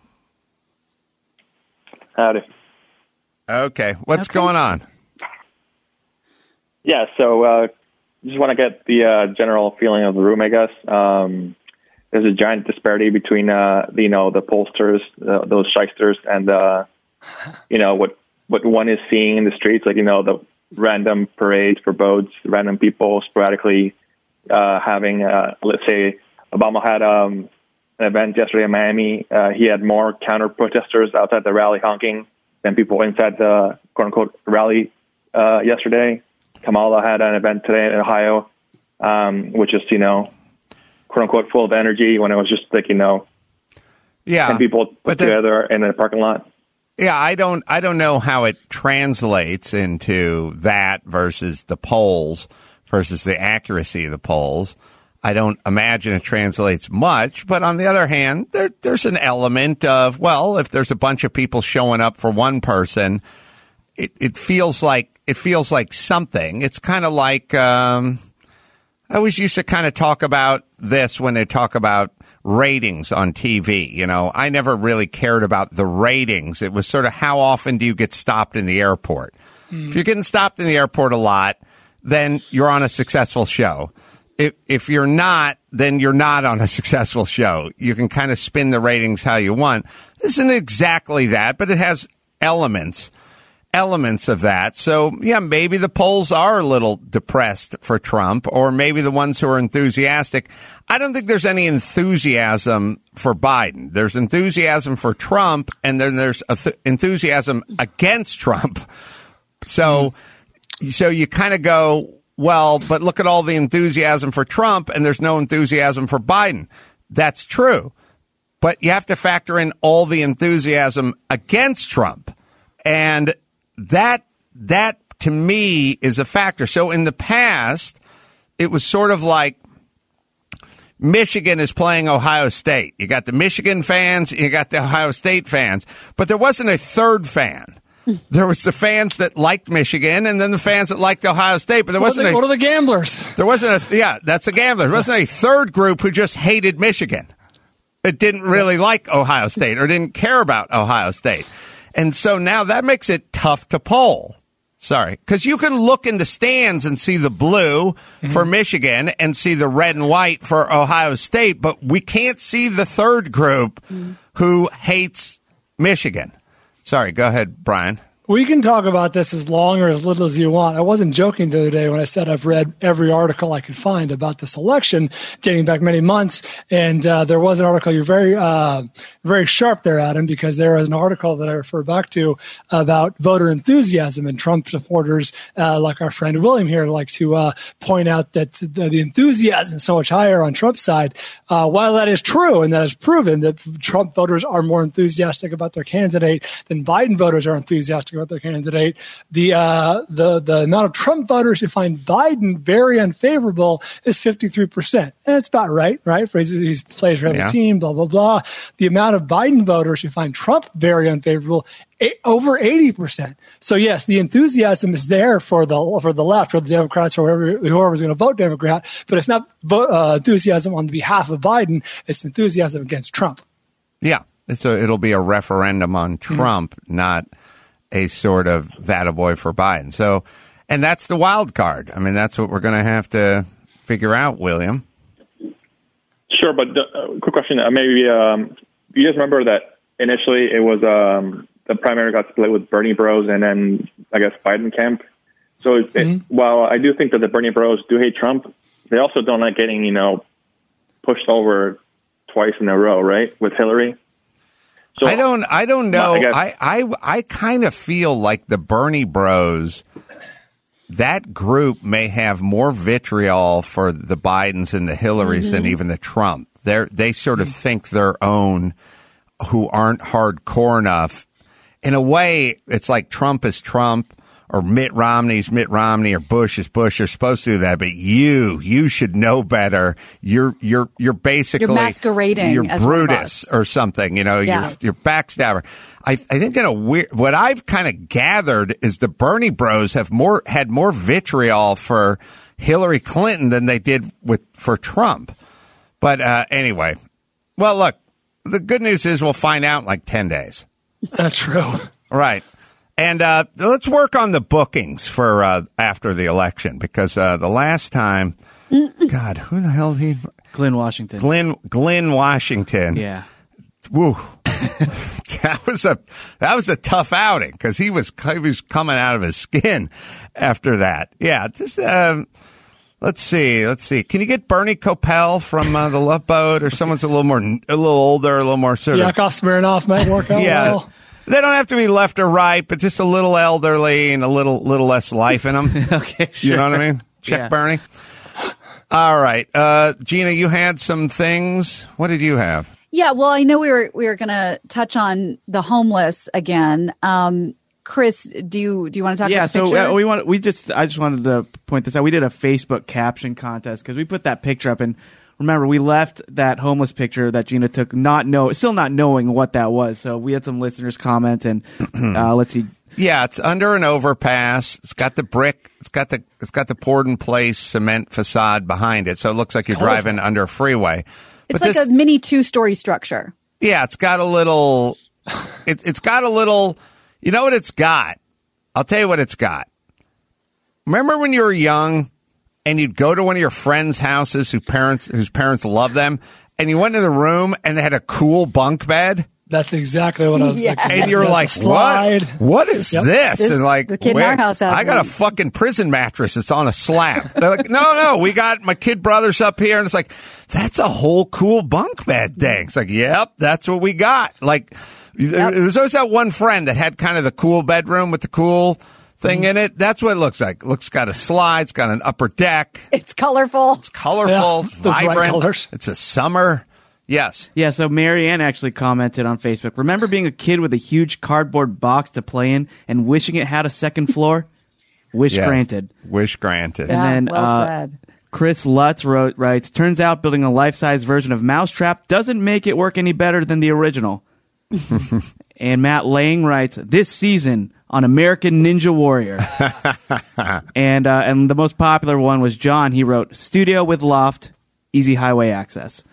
Speaker 11: Howdy.
Speaker 4: Okay, what's
Speaker 6: Okay.
Speaker 4: going on?
Speaker 11: Yeah, so uh, just want to get the uh, general feeling of the room, I guess. Um, there's a giant disparity between, uh, the, you know, the pollsters, uh, those shysters, and, uh, you know, what, what one is seeing in the streets, like, you know, the random parades for boats, random people sporadically uh, having, uh, let's say, Obama had um, an event yesterday in Miami. Uh, he had more counter protesters outside the rally honking than people inside the quote unquote rally uh, yesterday. Kamala had an event today in Ohio, um, which is, you know, quote unquote full of energy when it was just like, you know,
Speaker 4: yeah,
Speaker 11: ten people put
Speaker 4: the,
Speaker 11: together in a parking lot.
Speaker 4: Yeah, I don't I don't know how it translates into that versus the polls versus the accuracy of the polls. I don't imagine it translates much, but on the other hand, there, there's an element of, well, if there's a bunch of people showing up for one person, it, it feels like it feels like something. It's kind of like um, I always used to kind of talk about this when they talk about ratings on T V. You know, I never really cared about the ratings. It was sort of how often do you get stopped in the airport? Mm. If you're getting stopped in the airport a lot, then you're on a successful show. If, if you're not, then you're not on a successful show. You can kind of spin the ratings how you want. This isn't exactly that, but it has elements, elements of that. So, yeah, maybe the polls are a little depressed for Trump, or maybe the ones who are enthusiastic. I don't think there's any enthusiasm for Biden. There's enthusiasm for Trump, and then there's a th- enthusiasm against Trump. So, mm. so you kind of go, well, but look at all the enthusiasm for Trump, and there's no enthusiasm for Biden. That's true. But you have to factor in all the enthusiasm against Trump. And that, that to me is a factor. So in the past, it was sort of like Michigan is playing Ohio State. You got the Michigan fans, you got the Ohio State fans, but there wasn't a third fan. There was the fans that liked Michigan, and then the fans that liked Ohio State. But there
Speaker 8: what
Speaker 4: wasn't.
Speaker 8: Are the,
Speaker 4: a,
Speaker 8: what are the gamblers?
Speaker 4: There wasn't a. Yeah, that's a gambler. There wasn't a third group who just hated Michigan. It didn't really like Ohio State or didn't care about Ohio State, and so now that makes it tough to poll. Sorry, because you can look in the stands and see the blue mm-hmm. for Michigan and see the red and white for Ohio State, but we can't see the third group mm-hmm. who hates Michigan. Sorry, go ahead, Brian.
Speaker 8: We can talk about this as long or as little as you want. I wasn't joking the other day when I said I've read every article I could find about this election, dating back many months. And uh, there was an article, you're very, uh, very sharp there, Adam, because there was an article that I refer back to about voter enthusiasm, and Trump supporters, uh, like our friend William here, like to uh, point out that the, the enthusiasm is so much higher on Trump's side. Uh, while that is true, and that is proven that Trump voters are more enthusiastic about their candidate than Biden voters are enthusiastic about their candidate, the uh, the the amount of Trump voters who find Biden very unfavorable is fifty-three percent, and it's about right, right? For he's, he's plays for the yeah. team, blah blah blah. The amount of Biden voters who find Trump very unfavorable, eight, over eighty percent. So yes, the enthusiasm is there for the for the left, or the Democrats, or whoever whoever's going to vote Democrat, but it's not vo- uh, enthusiasm on behalf of Biden. It's enthusiasm against Trump.
Speaker 4: Yeah, so it'll be a referendum on Trump, mm-hmm. not a sort of that-a-boy for Biden. So, and that's the wild card. I mean, that's what we're going to have to figure out, William.
Speaker 11: Sure, but uh, quick question. Uh, maybe um, you guys remember that initially it was um, the primary got split with Bernie Bros and then, I guess, Biden camp. So it, mm-hmm. it, while I do think that the Bernie Bros do hate Trump, they also don't like getting, you know, pushed over twice in a row, right, with Hillary. So,
Speaker 4: I don't. I don't know.
Speaker 11: Well,
Speaker 4: I, I. I, I kind of feel like the Bernie Bros, that group may have more vitriol for the Bidens and the Hillarys mm-hmm. than even the Trump. They they sort of think their own, who aren't hardcore enough. In a way, it's like Trump is Trump, or Mitt Romney's Mitt Romney, or Bush is Bush. You're supposed to do that, but you, you should know better. You're, you're, you're basically
Speaker 6: you're masquerading.
Speaker 4: You're
Speaker 6: as
Speaker 4: Brutus or something. You know,
Speaker 6: yeah.
Speaker 4: you're, you're backstabber. I, I think in a weird, what I've kind of gathered is the Bernie Bros have more had more vitriol for Hillary Clinton than they did with for Trump. But uh, anyway, well, look, the good news is we'll find out in like ten days.
Speaker 8: That's true.
Speaker 4: Right. And uh, let's work on the bookings for uh, after the election, because uh, the last time, God, who the hell did he?
Speaker 10: Glenn Washington.
Speaker 4: Glenn Glenn Washington.
Speaker 10: Yeah.
Speaker 4: Woo. that was a that was a tough outing, because he was he was coming out of his skin after that. Yeah. Just um, Let's see. Let's see. Can you get Bernie Kopell from uh, the Love Boat, or someone's a little more, a little older, a little more sort of
Speaker 8: Yakov Smirnoff might work out
Speaker 4: yeah.
Speaker 8: well.
Speaker 4: They don't have to be left or right, but just a little elderly and a little little less life in them.
Speaker 10: Okay, sure.
Speaker 4: You know what I mean? Check
Speaker 10: Yeah.
Speaker 4: Bernie. All right, uh, Gina, you had some things. What did you have?
Speaker 6: Yeah, well, I know we were we were going to touch on the homeless again. Um, Chris, do you do you want to talk
Speaker 10: yeah,
Speaker 6: about the
Speaker 10: so
Speaker 6: picture?
Speaker 10: uh, we want we just I just wanted to point this out. We did a Facebook caption contest because we put that picture up, and remember we left that homeless picture that Gina took not know still not knowing what that was. So we had some listeners comment, and uh, let's see.
Speaker 4: Yeah, it's under an overpass. It's got the brick. It's got the it's got the poured in place cement facade behind it, so it looks like you're driving under a freeway.
Speaker 6: It's
Speaker 4: But
Speaker 6: like
Speaker 4: this-
Speaker 6: a mini two story structure.
Speaker 4: Yeah, it's got a little. It, it's got a little. You know what it's got? I'll tell you what it's got. Remember when you were young and you'd go to one of your friends' houses whose parents whose parents loved them, and you went in the room and they had a cool bunk bed?
Speaker 8: That's exactly what I was
Speaker 6: Yeah.
Speaker 8: thinking.
Speaker 4: And you're
Speaker 8: That's
Speaker 4: like,
Speaker 8: the slide.
Speaker 4: what? What is
Speaker 8: Yep.
Speaker 4: this?
Speaker 6: This-
Speaker 4: and like,
Speaker 6: the kid in
Speaker 4: where-
Speaker 6: our house has
Speaker 4: I got
Speaker 6: one.
Speaker 4: a fucking prison mattress. It's on a slab. They're like, no, no, we got my kid brothers up here. And it's like, that's a whole cool bunk bed thing. It's like, yep, that's what we got. Like,
Speaker 6: Yep.
Speaker 4: there was always that one friend that had kind of the cool bedroom with the cool thing in it. That's what it looks like. It looks got a slide. It's got an upper deck.
Speaker 6: It's colorful.
Speaker 4: It's colorful.
Speaker 8: Yeah,
Speaker 4: it's
Speaker 8: the bright
Speaker 4: vibrant.
Speaker 8: colors.
Speaker 4: It's a summer. Yes.
Speaker 10: Yeah, so Marianne actually commented on Facebook. Remember being a kid with a huge cardboard box to play in and wishing it had a second floor? Wish
Speaker 4: Yes.
Speaker 10: granted.
Speaker 4: Wish granted.
Speaker 10: And
Speaker 6: Yeah,
Speaker 10: then
Speaker 6: well
Speaker 10: uh,
Speaker 6: said.
Speaker 10: Chris Lutz wrote, writes, turns out building a life-size version of Mousetrap doesn't make it work any better than the original. And Matt Lang writes, this season on American Ninja Warrior. and uh, and the most popular one was John. He wrote, studio with loft, easy highway access.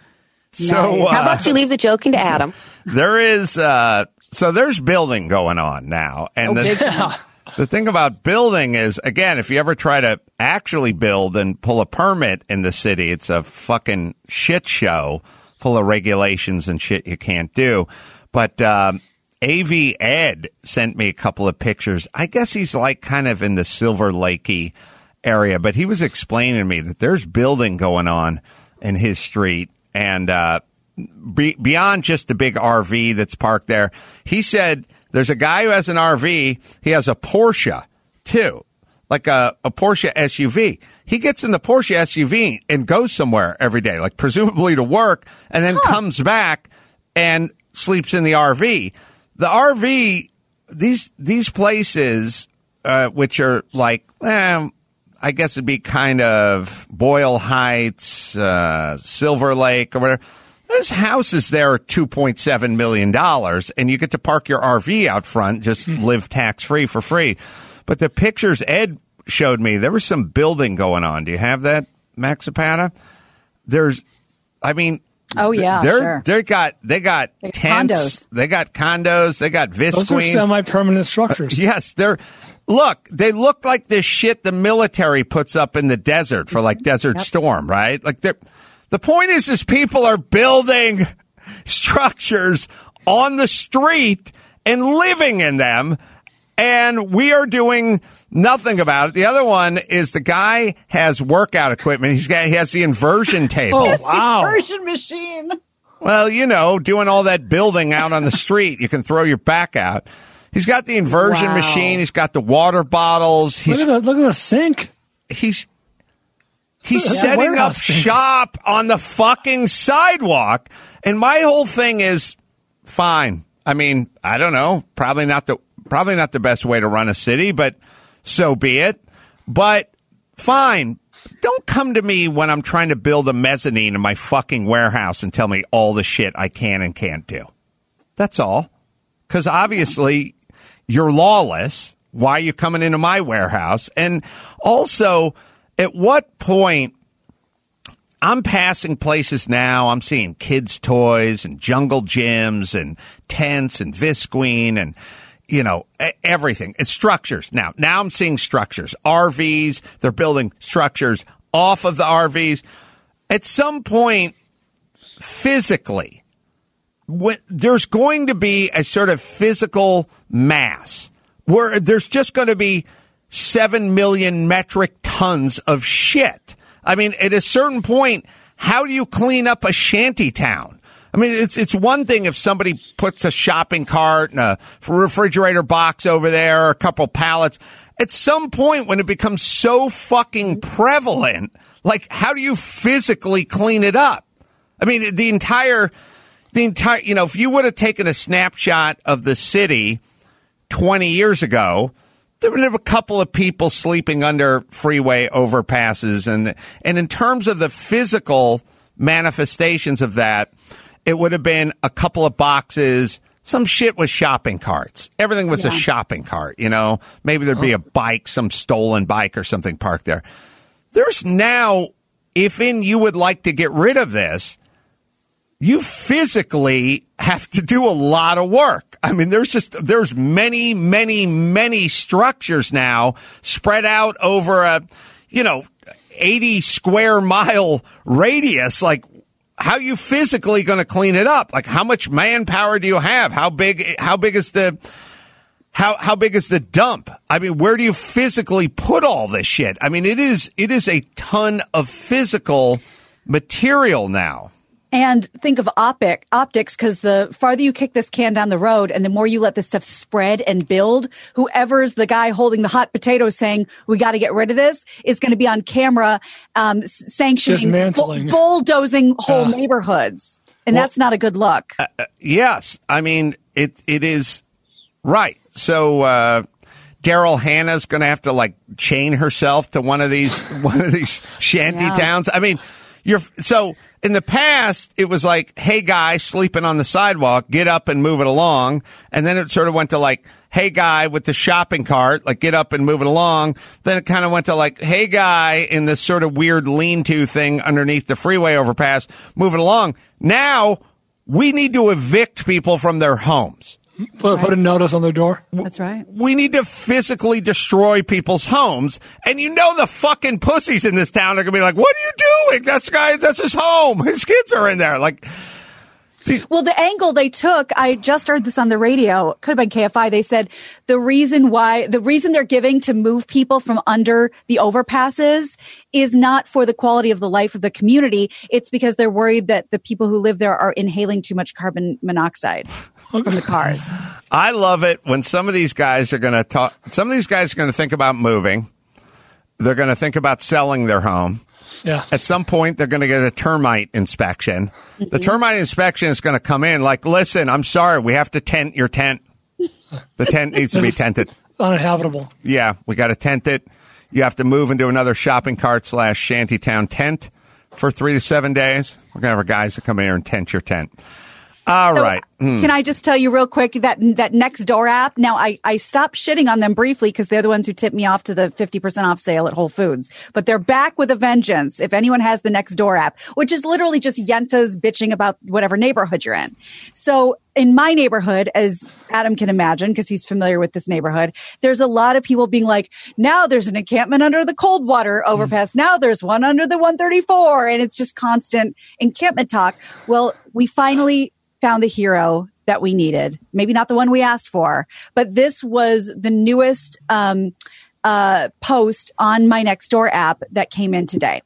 Speaker 4: So, uh,
Speaker 12: How about you leave the joking to Adam?
Speaker 4: There is, uh, so there's building going on now. And
Speaker 6: Oh,
Speaker 4: the,
Speaker 6: big time.
Speaker 4: the thing about building is, again, if you ever try to actually build and pull a permit in the city, it's a fucking shit show full of regulations and shit you can't do. But, um, A V Ed sent me a couple of pictures. I guess he's like kind of in the Silver Lakey area, but he was explaining to me that there's building going on in his street. And uh, be, beyond just the big R V that's parked there, he said there's a guy who has an R V. He has a Porsche, too, like a, a Porsche S U V. He gets in the Porsche S U V and goes somewhere every day, like presumably to work, and then huh. comes back and sleeps in the R V. The R V, these these places, uh, which are like, eh, I guess it'd be kind of Boyle Heights, uh, Silver Lake, or whatever. There's houses there are two point seven million dollars, and you get to park your R V out front, just mm. live tax-free for free. But the pictures Ed showed me, there was some building going on. Do you have that, Max Zapata? There's, I mean...
Speaker 6: Oh yeah,
Speaker 4: they're,
Speaker 6: sure.
Speaker 4: They got they got
Speaker 6: they
Speaker 4: tents,
Speaker 6: condos.
Speaker 4: They got condos, they got Visqueen.
Speaker 8: Those are semi-permanent structures.
Speaker 4: Uh, yes, they're. Look, they look like this shit the military puts up in the desert for like Desert yep. Storm, right? Like they're. The point is, is people are building structures on the street and living in them, and we are doing nothing about it. The other one is the guy has workout equipment. He's got he has the inversion table.
Speaker 8: Oh wow!
Speaker 6: Inversion machine.
Speaker 4: Well, you know, doing all that building out on the street, you can throw your back out. He's got the inversion
Speaker 6: wow.
Speaker 4: machine. He's got the water bottles. He's,
Speaker 8: look at the look at the sink.
Speaker 4: He's he's
Speaker 8: yeah,
Speaker 4: setting up sink. shop on the fucking sidewalk. And my whole thing is fine. I mean, I don't know. Probably not the probably not the best way to run a city, but so be it. But fine. Don't come to me when I'm trying to build a mezzanine in my fucking warehouse and tell me all the shit I can and can't do. That's all. Because obviously you're lawless. Why are you coming into my warehouse? And also, at what point, I'm passing places now, I'm seeing kids' toys and jungle gyms and tents and Visqueen and, you know, everything. It's structures. Now, now I'm seeing structures. R Vs, they're building structures off of the R Vs. At some point, physically, when, there's going to be a sort of physical mass where there's just going to be seven million metric tons of shit. I mean, at a certain point, how do you clean up a shanty town? I mean, it's it's one thing if somebody puts a shopping cart and a refrigerator box over there, or a couple pallets. At some point, when it becomes so fucking prevalent, like, how do you physically clean it up? I mean, the entire, the entire, you know, if you would have taken a snapshot of the city twenty years ago, there would have a couple of people sleeping under freeway overpasses. And, and in terms of the physical manifestations of that, it would have been a couple of boxes. Some shit was shopping carts. Everything was yeah. a shopping cart, you know. Maybe there'd be a bike, some stolen bike or something parked there. There's now, if in you would like to get rid of this, you physically have to do a lot of work. I mean, there's just, there's many, many, many structures now spread out over a, you know, eighty square mile radius. Like, how are you physically going to clean it up? Like, how much manpower do you have? How big, how big is the, how, how big is the dump? I mean, where do you physically put all this shit? I mean, it is, it is a ton of physical material now.
Speaker 6: And think of optic, optics, because the farther you kick this can down the road and the more you let this stuff spread and build, whoever's the guy holding the hot potatoes saying, we got to get rid of this, is going to be on camera um, sanctioning, bull- bulldozing whole uh, neighborhoods. And well, that's not a good look.
Speaker 4: Uh, uh, yes. I mean, it it is right. So uh, Daryl Hannah's going to have to, like, chain herself to one of these one of these shanty yeah. towns. I mean, you're so... In the past, it was like, hey, guy sleeping on the sidewalk, get up and move it along. And then it sort of went to like, hey, guy with the shopping cart, like, get up and move it along. Then it kind of went to like, hey, guy in this sort of weird lean-to thing underneath the freeway overpass, move it along. Now, we need to evict people from their homes.
Speaker 8: Put, right. put a notice on their door.
Speaker 6: That's right.
Speaker 4: We need to physically destroy people's homes. And you know the fucking pussies in this town are going to be like, what are you doing? That's guy, that's his home. His kids are in there. Like,
Speaker 6: the- well, the angle they took, I just heard this on the radio, could have been K F I. They said the reason why, the reason they're giving to move people from under the overpasses is not for the quality of the life of the community. It's because they're worried that the people who live there are inhaling too much carbon monoxide from the cars.
Speaker 4: I love it when some of these guys are going to talk. Some of these guys are going to think about moving. They're going to think about selling their home.
Speaker 8: Yeah.
Speaker 4: At some point, they're going to get a termite inspection. Mm-hmm. The termite inspection is going to come in like, listen, I'm sorry, we have to tent your tent. The tent needs to be tented.
Speaker 8: Uninhabitable.
Speaker 4: Yeah, we got to tent it. You have to move into another shopping cart slash shantytown tent for three to seven days. We're going to have our guys that come in here and tent your tent. All so, right. Mm.
Speaker 6: Can I just tell you real quick that that Nextdoor app? Now, I, I stopped shitting on them briefly because they're the ones who tipped me off to the fifty percent off sale at Whole Foods. But they're back with a vengeance. If anyone has the Nextdoor app, which is literally just yentas bitching about whatever neighborhood you're in. So in my neighborhood, as Adam can imagine, because he's familiar with this neighborhood, there's a lot of people being like, now there's an encampment under the Coldwater overpass. Mm. Now there's one under the one thirty-four. And it's just constant encampment talk. Well, we finally found the hero that we needed. Maybe not the one we asked for, but this was the newest um, uh, post on my Nextdoor app that came in today.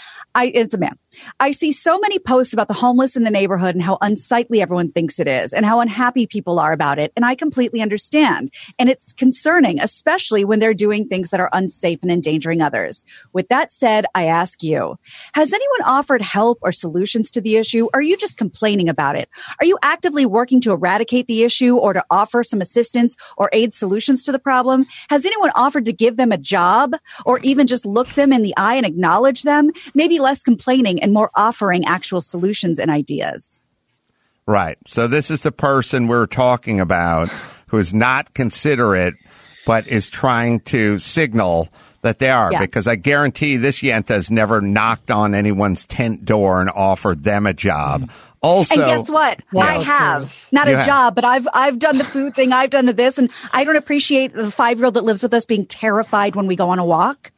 Speaker 6: I, it's a man. I see so many posts about the homeless in the neighborhood and how unsightly everyone thinks it is and how unhappy people are about it. And I completely understand. And it's concerning, especially when they're doing things that are unsafe and endangering others. With that said, I ask you, has anyone offered help or solutions to the issue? Or are you just complaining about it? Are you actively working to eradicate the issue or to offer some assistance or aid solutions to the problem? Has anyone offered to give them a job or even just look them in the eye and acknowledge them? Maybe less complaining and more offering actual solutions and ideas.
Speaker 4: Right. So this is the person we're talking about who is not considerate, but is trying to signal that they are. Yeah. Because I guarantee this Yenta has never knocked on anyone's tent door and offered them a job. Mm. Also,
Speaker 6: and guess what? Wow, I have not a have. job, but I've I've done the food thing. I've done the this, and I don't appreciate the five-year-old that lives with us being terrified when we go on a walk.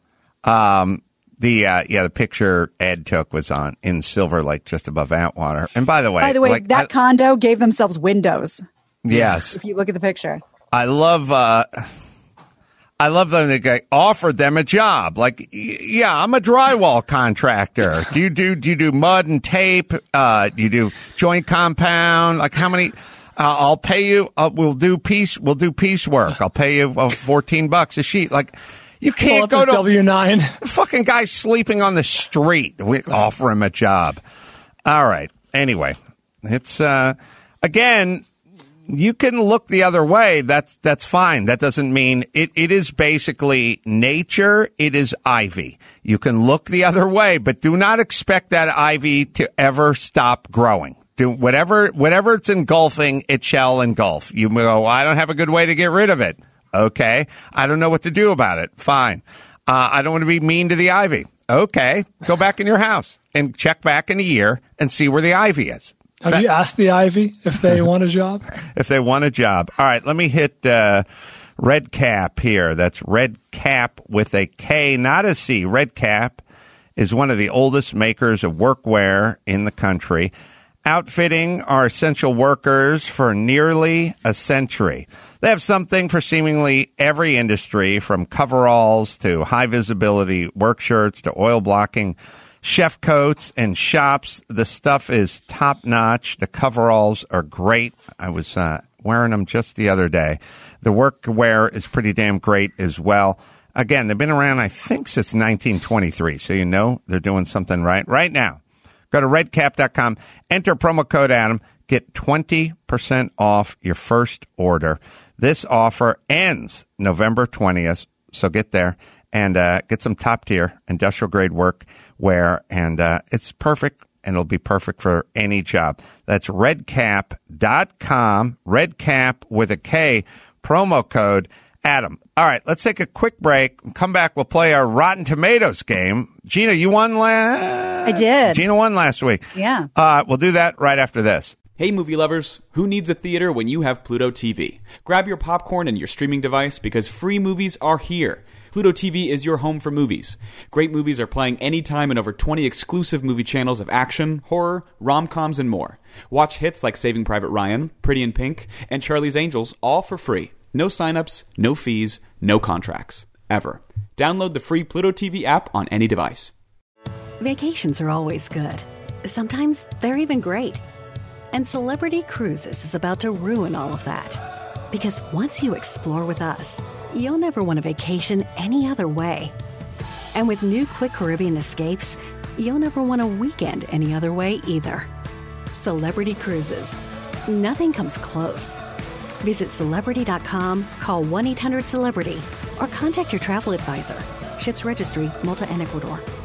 Speaker 4: Um. The uh, yeah, the picture Ed took was on in Silver Lake, just above Atwater. And by the way,
Speaker 6: by the way,
Speaker 4: like,
Speaker 6: that
Speaker 4: I,
Speaker 6: condo gave themselves windows.
Speaker 4: Yes,
Speaker 6: if you look at the picture,
Speaker 4: I love. Uh, I love them. They guy offered them a job. Like, yeah, I'm a drywall contractor. Do you do, do you do mud and tape? Uh, do you do joint compound? Like how many, uh, I'll pay you, uh, we'll do piece, we'll do piecework. I'll pay you uh, fourteen bucks a sheet. Like you can't go to
Speaker 8: W nine.
Speaker 4: Fucking guy sleeping on the street. We offer him a job. All right. Anyway, it's, uh, again, you can look the other way. That's that's fine. That doesn't mean it, it is basically nature. It is ivy. You can look the other way, but do not expect that ivy to ever stop growing. Do whatever whatever it's engulfing, it shall engulf. You go, I don't have a good way to get rid of it. Okay. I don't know what to do about it. Fine. Uh, I don't want to be mean to the ivy. Okay. Go back in your house and check back in a year and see where the ivy is.
Speaker 8: Have
Speaker 4: that,
Speaker 8: you asked the ivy if they want a job?
Speaker 4: If they want a job. All right, let me hit uh, Red Cap here. That's Red Cap with a K, not a C. Red Cap is one of the oldest makers of workwear in the country, outfitting our essential workers for nearly a century. They have something for seemingly every industry, from coveralls to high-visibility work shirts to oil-blocking chef coats and shops. The stuff is top notch. The coveralls are great. I was uh, wearing them just the other day. The workwear is pretty damn great as well. Again, they've been around, I think, since nineteen twenty-three. So you know they're doing something right. Right now, go to red cap dot com, enter promo code Adam, get twenty percent off your first order. This offer ends November twentieth, so get there and uh, get some top-tier industrial-grade workwear, and uh, it's perfect, and it'll be perfect for any job. That's red cap dot com, redcap with a K, promo code Adam. All right, let's take a quick break. Come back, we'll play our Rotten Tomatoes game. Gina, you won last...
Speaker 6: I did.
Speaker 4: Gina won last week.
Speaker 6: Yeah.
Speaker 4: Uh, we'll do that right after this.
Speaker 12: Hey, movie lovers, who needs a theater when you have Pluto T V? Grab your popcorn and your streaming device, because free movies are here. Pluto T V is your home for movies. Great movies are playing anytime in over twenty exclusive movie channels of action, horror, rom-coms, and more. Watch hits like Saving Private Ryan, Pretty in Pink, and Charlie's Angels, all for free. No signups, no fees, no contracts. Ever. Download the free Pluto T V app on any device.
Speaker 2: Vacations are always good. Sometimes they're even great. And Celebrity Cruises is about to ruin all of that. Because once you explore with us, you'll never want a vacation any other way. And with new Quick Caribbean Escapes, you'll never want a weekend any other way either. Celebrity Cruises. Nothing comes close. Visit celebrity dot com, call one eight hundred celebrity, or contact your travel advisor. Ships Registry, Malta and Ecuador.